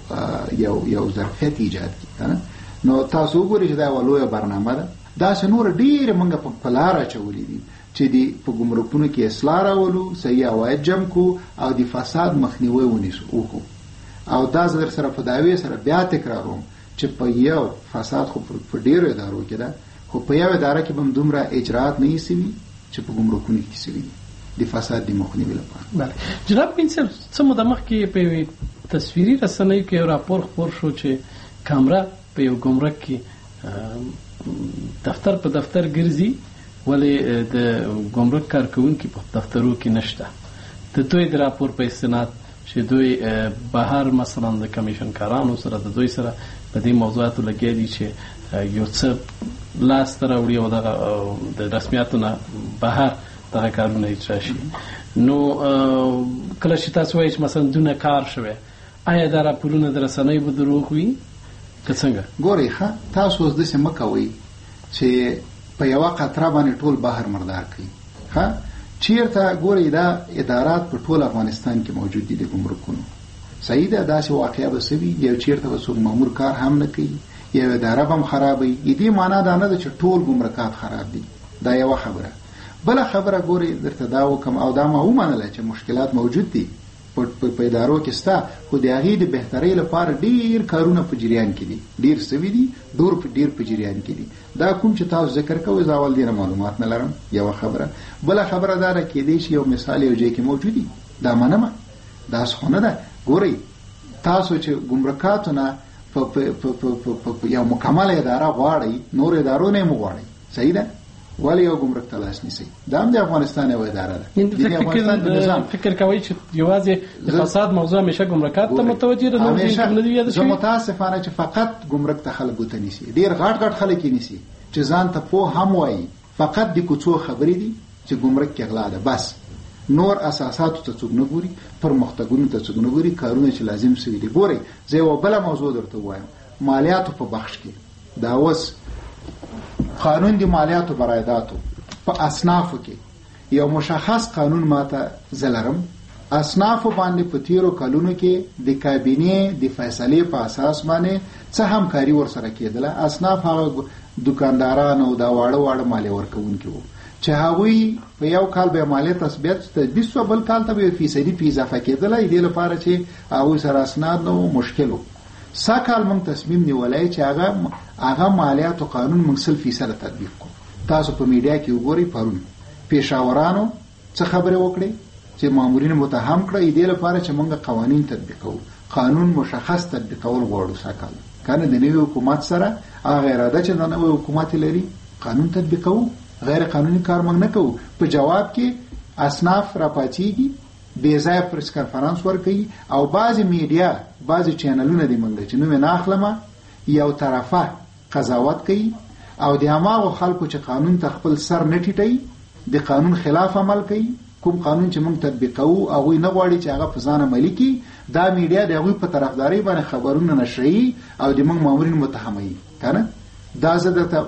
یو ظرفیت ایجاد کړي. نو تاسو وګورئ چې دا یوه لویه برنامه ده. داسې نور ډېرې موږ په لاره اچولي دي چې په ګمرکونو کې اصلاح راولو، صحیح عواید جمع کو او د فساد مخنیوی وکړو. او دا زه در سره په دعوې سره بیا تکراروم چې په یو فساد خو په ډېرو ادارو کې ده، خو په یو اداره کې به هم دومره اجراءات نه سوي چې په ګمرکونو کې سوي د فساد د مخنیوي لپاره. بله جناب پین صاحب، څه موده مخکې په یوې تصویري رسنیو کې یو راپور خپور شو چې کامره په یو ګمرک کې دفتر په دفتر ګرځي ولې د ګمرک کارکوونکي په دفترو کې نشته. د دوی د راپور په استناد چې دوی بهر مثلا د کمیشن کارانو سره د دوی سره په دې موضوعاتو لګیا دي چې یو څه لاس ته راوړي او د رسمیاتو نه بهر دغه کارونه اجرا شي. نو کله چې تاسو وایئ چې مثلا دونه کار شوی، آیا دا راپورونه د رسنیو به دروغ وي که څنګه؟ ګورئ تاسو اوس داسې مه کوئ چې په یوه قطره باندې ټول بحر مردار کړئ. چیرته ګورئ دا ادارات په ټول افغانستان کې موجود دي د ګمرکونو. صحیح ده، داسې واقعه به سوي یو چیرته به څوک مامور کار هم نه کوي، یو اداره به هم خرابوي. دې معنا دا نه ده چې ټول ګمرکات خراب دي. دا یوه خبره. بله خبره ګورئ درته دا وکم او دا ما ومنله چې مشکلات موجود دي په ادارو کې سته، خو د هغې د بهترۍ لپاره ډېر کارونه په جریان کې دي، ډېر سوي دي، ډېر په جریان کې دي. دا کوم چې تاسو ذکر کوئ زه اول دې نه معلومات نه لرم، یوه خبره. بله خبره دا ده کېدی شي یو مثال یو ځای کې موجودي، دا منمه، داسې خو نه ده. ګورئ تاسو چې ګمرکاتو نه په یو مکمله اداره غواړئ، نور ادارو نه یې مو غواړئ. صحیح ده؟ ولی یو ګمرک ته لاس نیسي. دا هم د افغانستان یو اداره ده. د افغانستان د نظام فکر کوي چې یوازې د فساد موضوع همیشه ګمرکات ته متوجه ده. نو زه متاسفانه چې فقط ګمرک ته خلک وته نیسي، ډیر غټ غټ خلک یې نیسي چې ځان ته په هم وایي فقط د کوڅو خبرې دي چې ګمرک کې غلا ده، بس نور اساساتو ته څوک نه ګوري، پرمختګونو ته څوک نه ګوري، کارونه چې لازم شوي دي. ګورئ زه یو بله موضوع درته وایم، مالیاتو په بخش کې دا اوس قانون دی مالیاتو برایداتو په اصنافو کې یو مشخص قانون ماته زلرم. اصنافو باندې په تیرو کلونو کې د کابینې د فیصلې په اساس باندې څه همکاري ورسره کېدله. اصناف هغه دکانداران او دا واړه مالیه ورکوونکي وو چې هغوی په یو کال به مالیه تثبیت شوه، بل کال ته به 1% په اضافه کېدله، دې لپاره چې هغوی سره اسناد نه و، مشکل و. سا کال موږ تصمیم نیولی چې هغه مالیاتو قانون موږ 100% تطبیق کړو. تاسو په میډیا کې وګورئ پرون پیشاورانو څه خبرې وکړې چې مامورین متهم کړه، دې لپاره چې موږ قوانین تطبیقو، قانون مشخص تطبیقول غواړو. سا کال کنه د نوي حکومت سره هغه اراده چې د نوي حکومت لري قانون تطبیقو، غیر قانوني کار موږ نه کوو. په جواب کې اصناف راپاڅیږي، بې ځایه پریس کنفرانس ورکوي، او بعضې میډیا بعضې چینلونه دي موږ چې نوم یې نه اخلمه یو طرفه قضاوت کوي او د هماغو خلکو چې قانون ته خپل سر نه ټیټوي د قانون خلاف عمل کوي. کوم قانون چې موږ تطبیقوو هغوی نه غواړي چې هغه په ځان عملي کړي، دا میډیا د هغوی په طرفدارۍ باندې خبرونه نشري او د موږ مامورین متهموي. کنه دا زه درته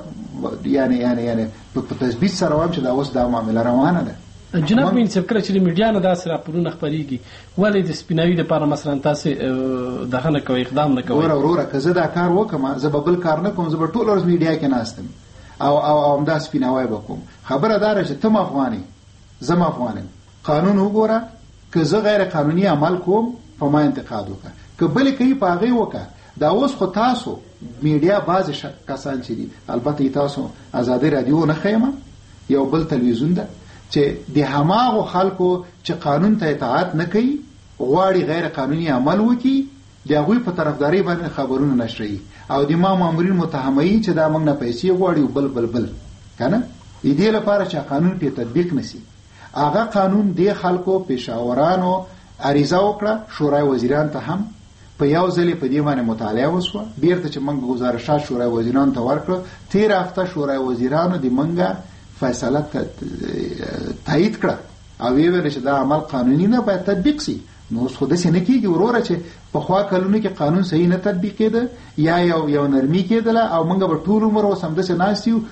یعنې په تثبیت سره وایم چې دا اوس دا معامله روانه ده. جناب مین صاحب کله چې د میډیا نه داسې راپورونه خپرېږي ولې د سپیناوي دپاره مثلا تاسې دغه نه کوئ، اقدام نه کوئ؟ وروره که زه دا کار وکړم زه به بل کار نه کوم، زه به ټوله ورځ میډیا کې ناست یم او همدا سپیناوی به کوم. خبره دا ده چې ته م افغان یې زه م افغان یم، قانون وګوره، که زه غیر قانوني عمل کوم په ما انتقاد وکړه، که بلې کوي په هغې وکړه. دا اوس خو تاسو میډیا بعضې کسان چې دي، البته تاسو ازادي رادیو نه ښیمه، یو بل تلویزیون ده چې د هماغو خلکو چې قانون ته اطاعت نه کوي غواړي غیر قانوني عمل وکړي، د هغوی په طرفدارۍ باندې خبرونه نشري او د ما مامورین متهموي چې دا موږ نه پیسې غواړي او بل که نه د دې لپاره چې قانون پې تطبیق نشي. هغه قانون د خلکو پیشاورانو عریضه وکړه شورای وزیران ته، هم په یو ځلې په دې باندې مطالعه وسوه، بیرته چې موږ گزارشات شورای وزیرانو ته ورکړه، تېره هفته شورای وزیرانو د موږ فیصله تایید کړه او ویې ویل چې دا عمل قانوني نه باید تطبیق شي. نو اوس خو داسې نه کېږي وروره چې پخوا کلونو کې قانون صحیح نه تطبیق کېده یا یو نرمي کېدله او موږ به ټول عمر اوس همداسې ناست یو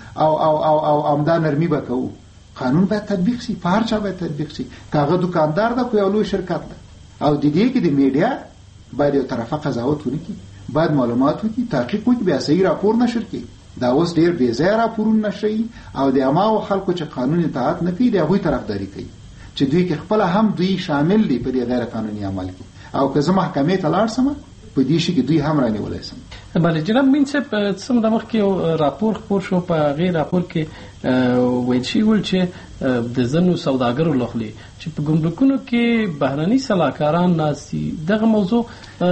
او همدا نرمي به کوو. قانون باید تطبیق شي، په هر چا باید تطبیق شي، که هغه دکاندار ده که یو لوی شرکت ده. او د دې کې د میډیا باید یو طرفه قضاوت ونکړي، باید معلومات وکړي، تحقیق وکړي، بیا صحیح راپور نشر کړي. دا اوس ډیر بې ځایه راپورونه نشي او د هماغو خلکو چې قانون اطاعت نه کوي د هغوی طرفداري کوي چې دوی کې خپله هم دوی شامل دي په دې غیر قانوني عمل کې، او که زه محکمې ته لاړ سم په دې شي کې دوی هم رانیولی سم. بله جناب مین صاحب څه موده مخکې یو راپور خپور شو، په هغې راپور کې ویل شوي ول چې د ځینو سوداګرو لخوا چې په ګمرکونو کې بهرني سلاکاران ناست دي، دغه موضوع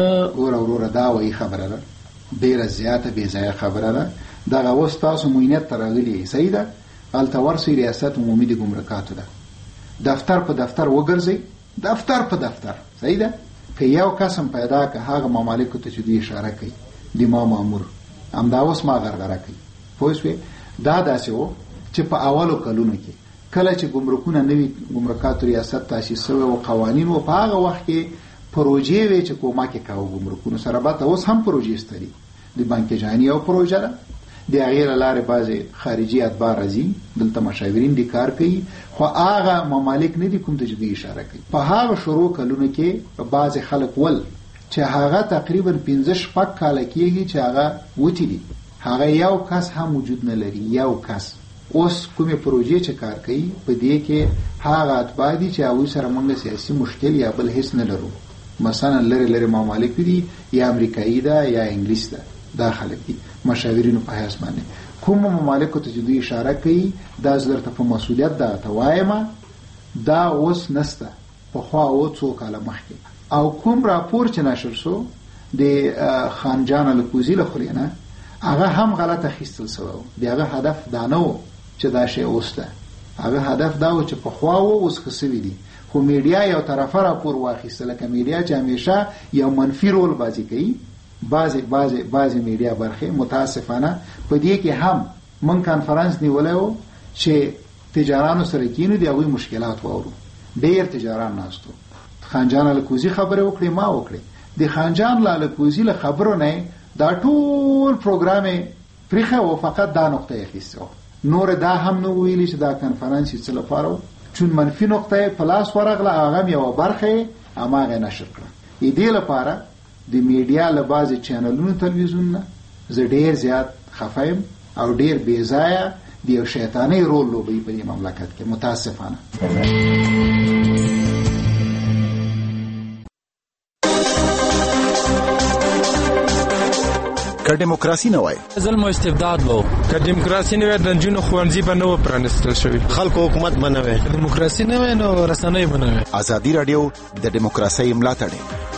وروره دا وایي خبره ده، ډېره زیاته بې ځایه خبره ده. دغه اوس تاسو معاینت ته راغلي صحیح ده، هلته ورسئ ریاست عمومي د ګمرکاتو ده، دفتر په دفتر وګرځئ، دفتر په دفتر صحیح ده. که یو قسم پیدا که هغه ممالکو ته چې دوی اشاره کوي د ما مامور همدا اوس ما غرغره کوي، پوه شوې. دا داسې و چې په اولو کلونو کې کله چې ګمرکونه نوي ګمرکاتو ریاست تاسیس شوی و، قوانین و، په هغه وخت کې پروژې وې چې کومک یې کوه ګمرکونو سره. البته اوس هم پروژې شته دي، د بانک جهاني یو پروژه ده، د هغې له لارې بعضې خارجي اتباع راځي دلته مشاورین دي کار کوي، خو هغه ممالک نه دي کوم ته چې دوی اشاره کوي. په هغه شروع کلونو کې بعضې خلک ول چې هغه تقریبا 15-16 کاله کېږي چې هغه وتي دي، هغه یو کس هم وجود نه لري، یو کس. اوس کومې پروژې چې کار کوي په دې کې هغه اتباع دي چې هغوی سره موږ سیاسي مشکل یا بل هیڅ نه لرو، مثلا لرې ممالک دي یا امریکایي ده یا انګلیس ده، دا خلک دي مشاورینو په حیث باندې. کوم ممالکو ته چې دوی اشاره کوي دا زه درته په مسؤلیت دغه ته وایم دا اوس نسته، پخوا و 2 کاله مخکې. او کوم راپور چې نشر شو د خان جان الکوزي له خولې نه هغه هم غلط اخیستل شوی و، د هغه هدف دا نه و چې دا شی اوسته. هغه هدف دا و چې په خوا و اوس خسوي دي، خو میډیا یو طرفه راپور واخیسته، لکه میډیا چې همیشه یو منفي رول بازی کوي. بعضی میډیا برخه متاسفانه په دې کې هم من کانفرنس نیولای و چې تجارانو سره کینو دی هغوی مشکلات وورو. ډیر تجاران ناستو، خانجان الکوزی خبره وکړي، ما وکړي. د خانجان الکوزی له خبرو نه دا ټول پروګرام پرېخه او فقط دا نقطه یې خېسته. نور دا هم نو ویلي چې دا کانفرنس څه لپاره، چون منفي نقطه په لاس ورغله، هغه یو برخه اماغه نشر کړه. دې لپاره د میډیا له بعضې چینلونو تلویزیونونه زه ډېر زیات خفایم او ډېر بېځایه د یو شیطاني رول لوبوي په دې مملکت کې متاسفانه. که دیموکراسي نه وای ظلم او استبداد وو، که دیموکراسي نه وای د نجونو ښوونځي به نه و پرانیستل شوي، خلکو حکومت به نه وای، دیموکراسي نه وای نو رسنۍ به نه وای. ازادي راډیو د دیموکراسۍ ملاتړ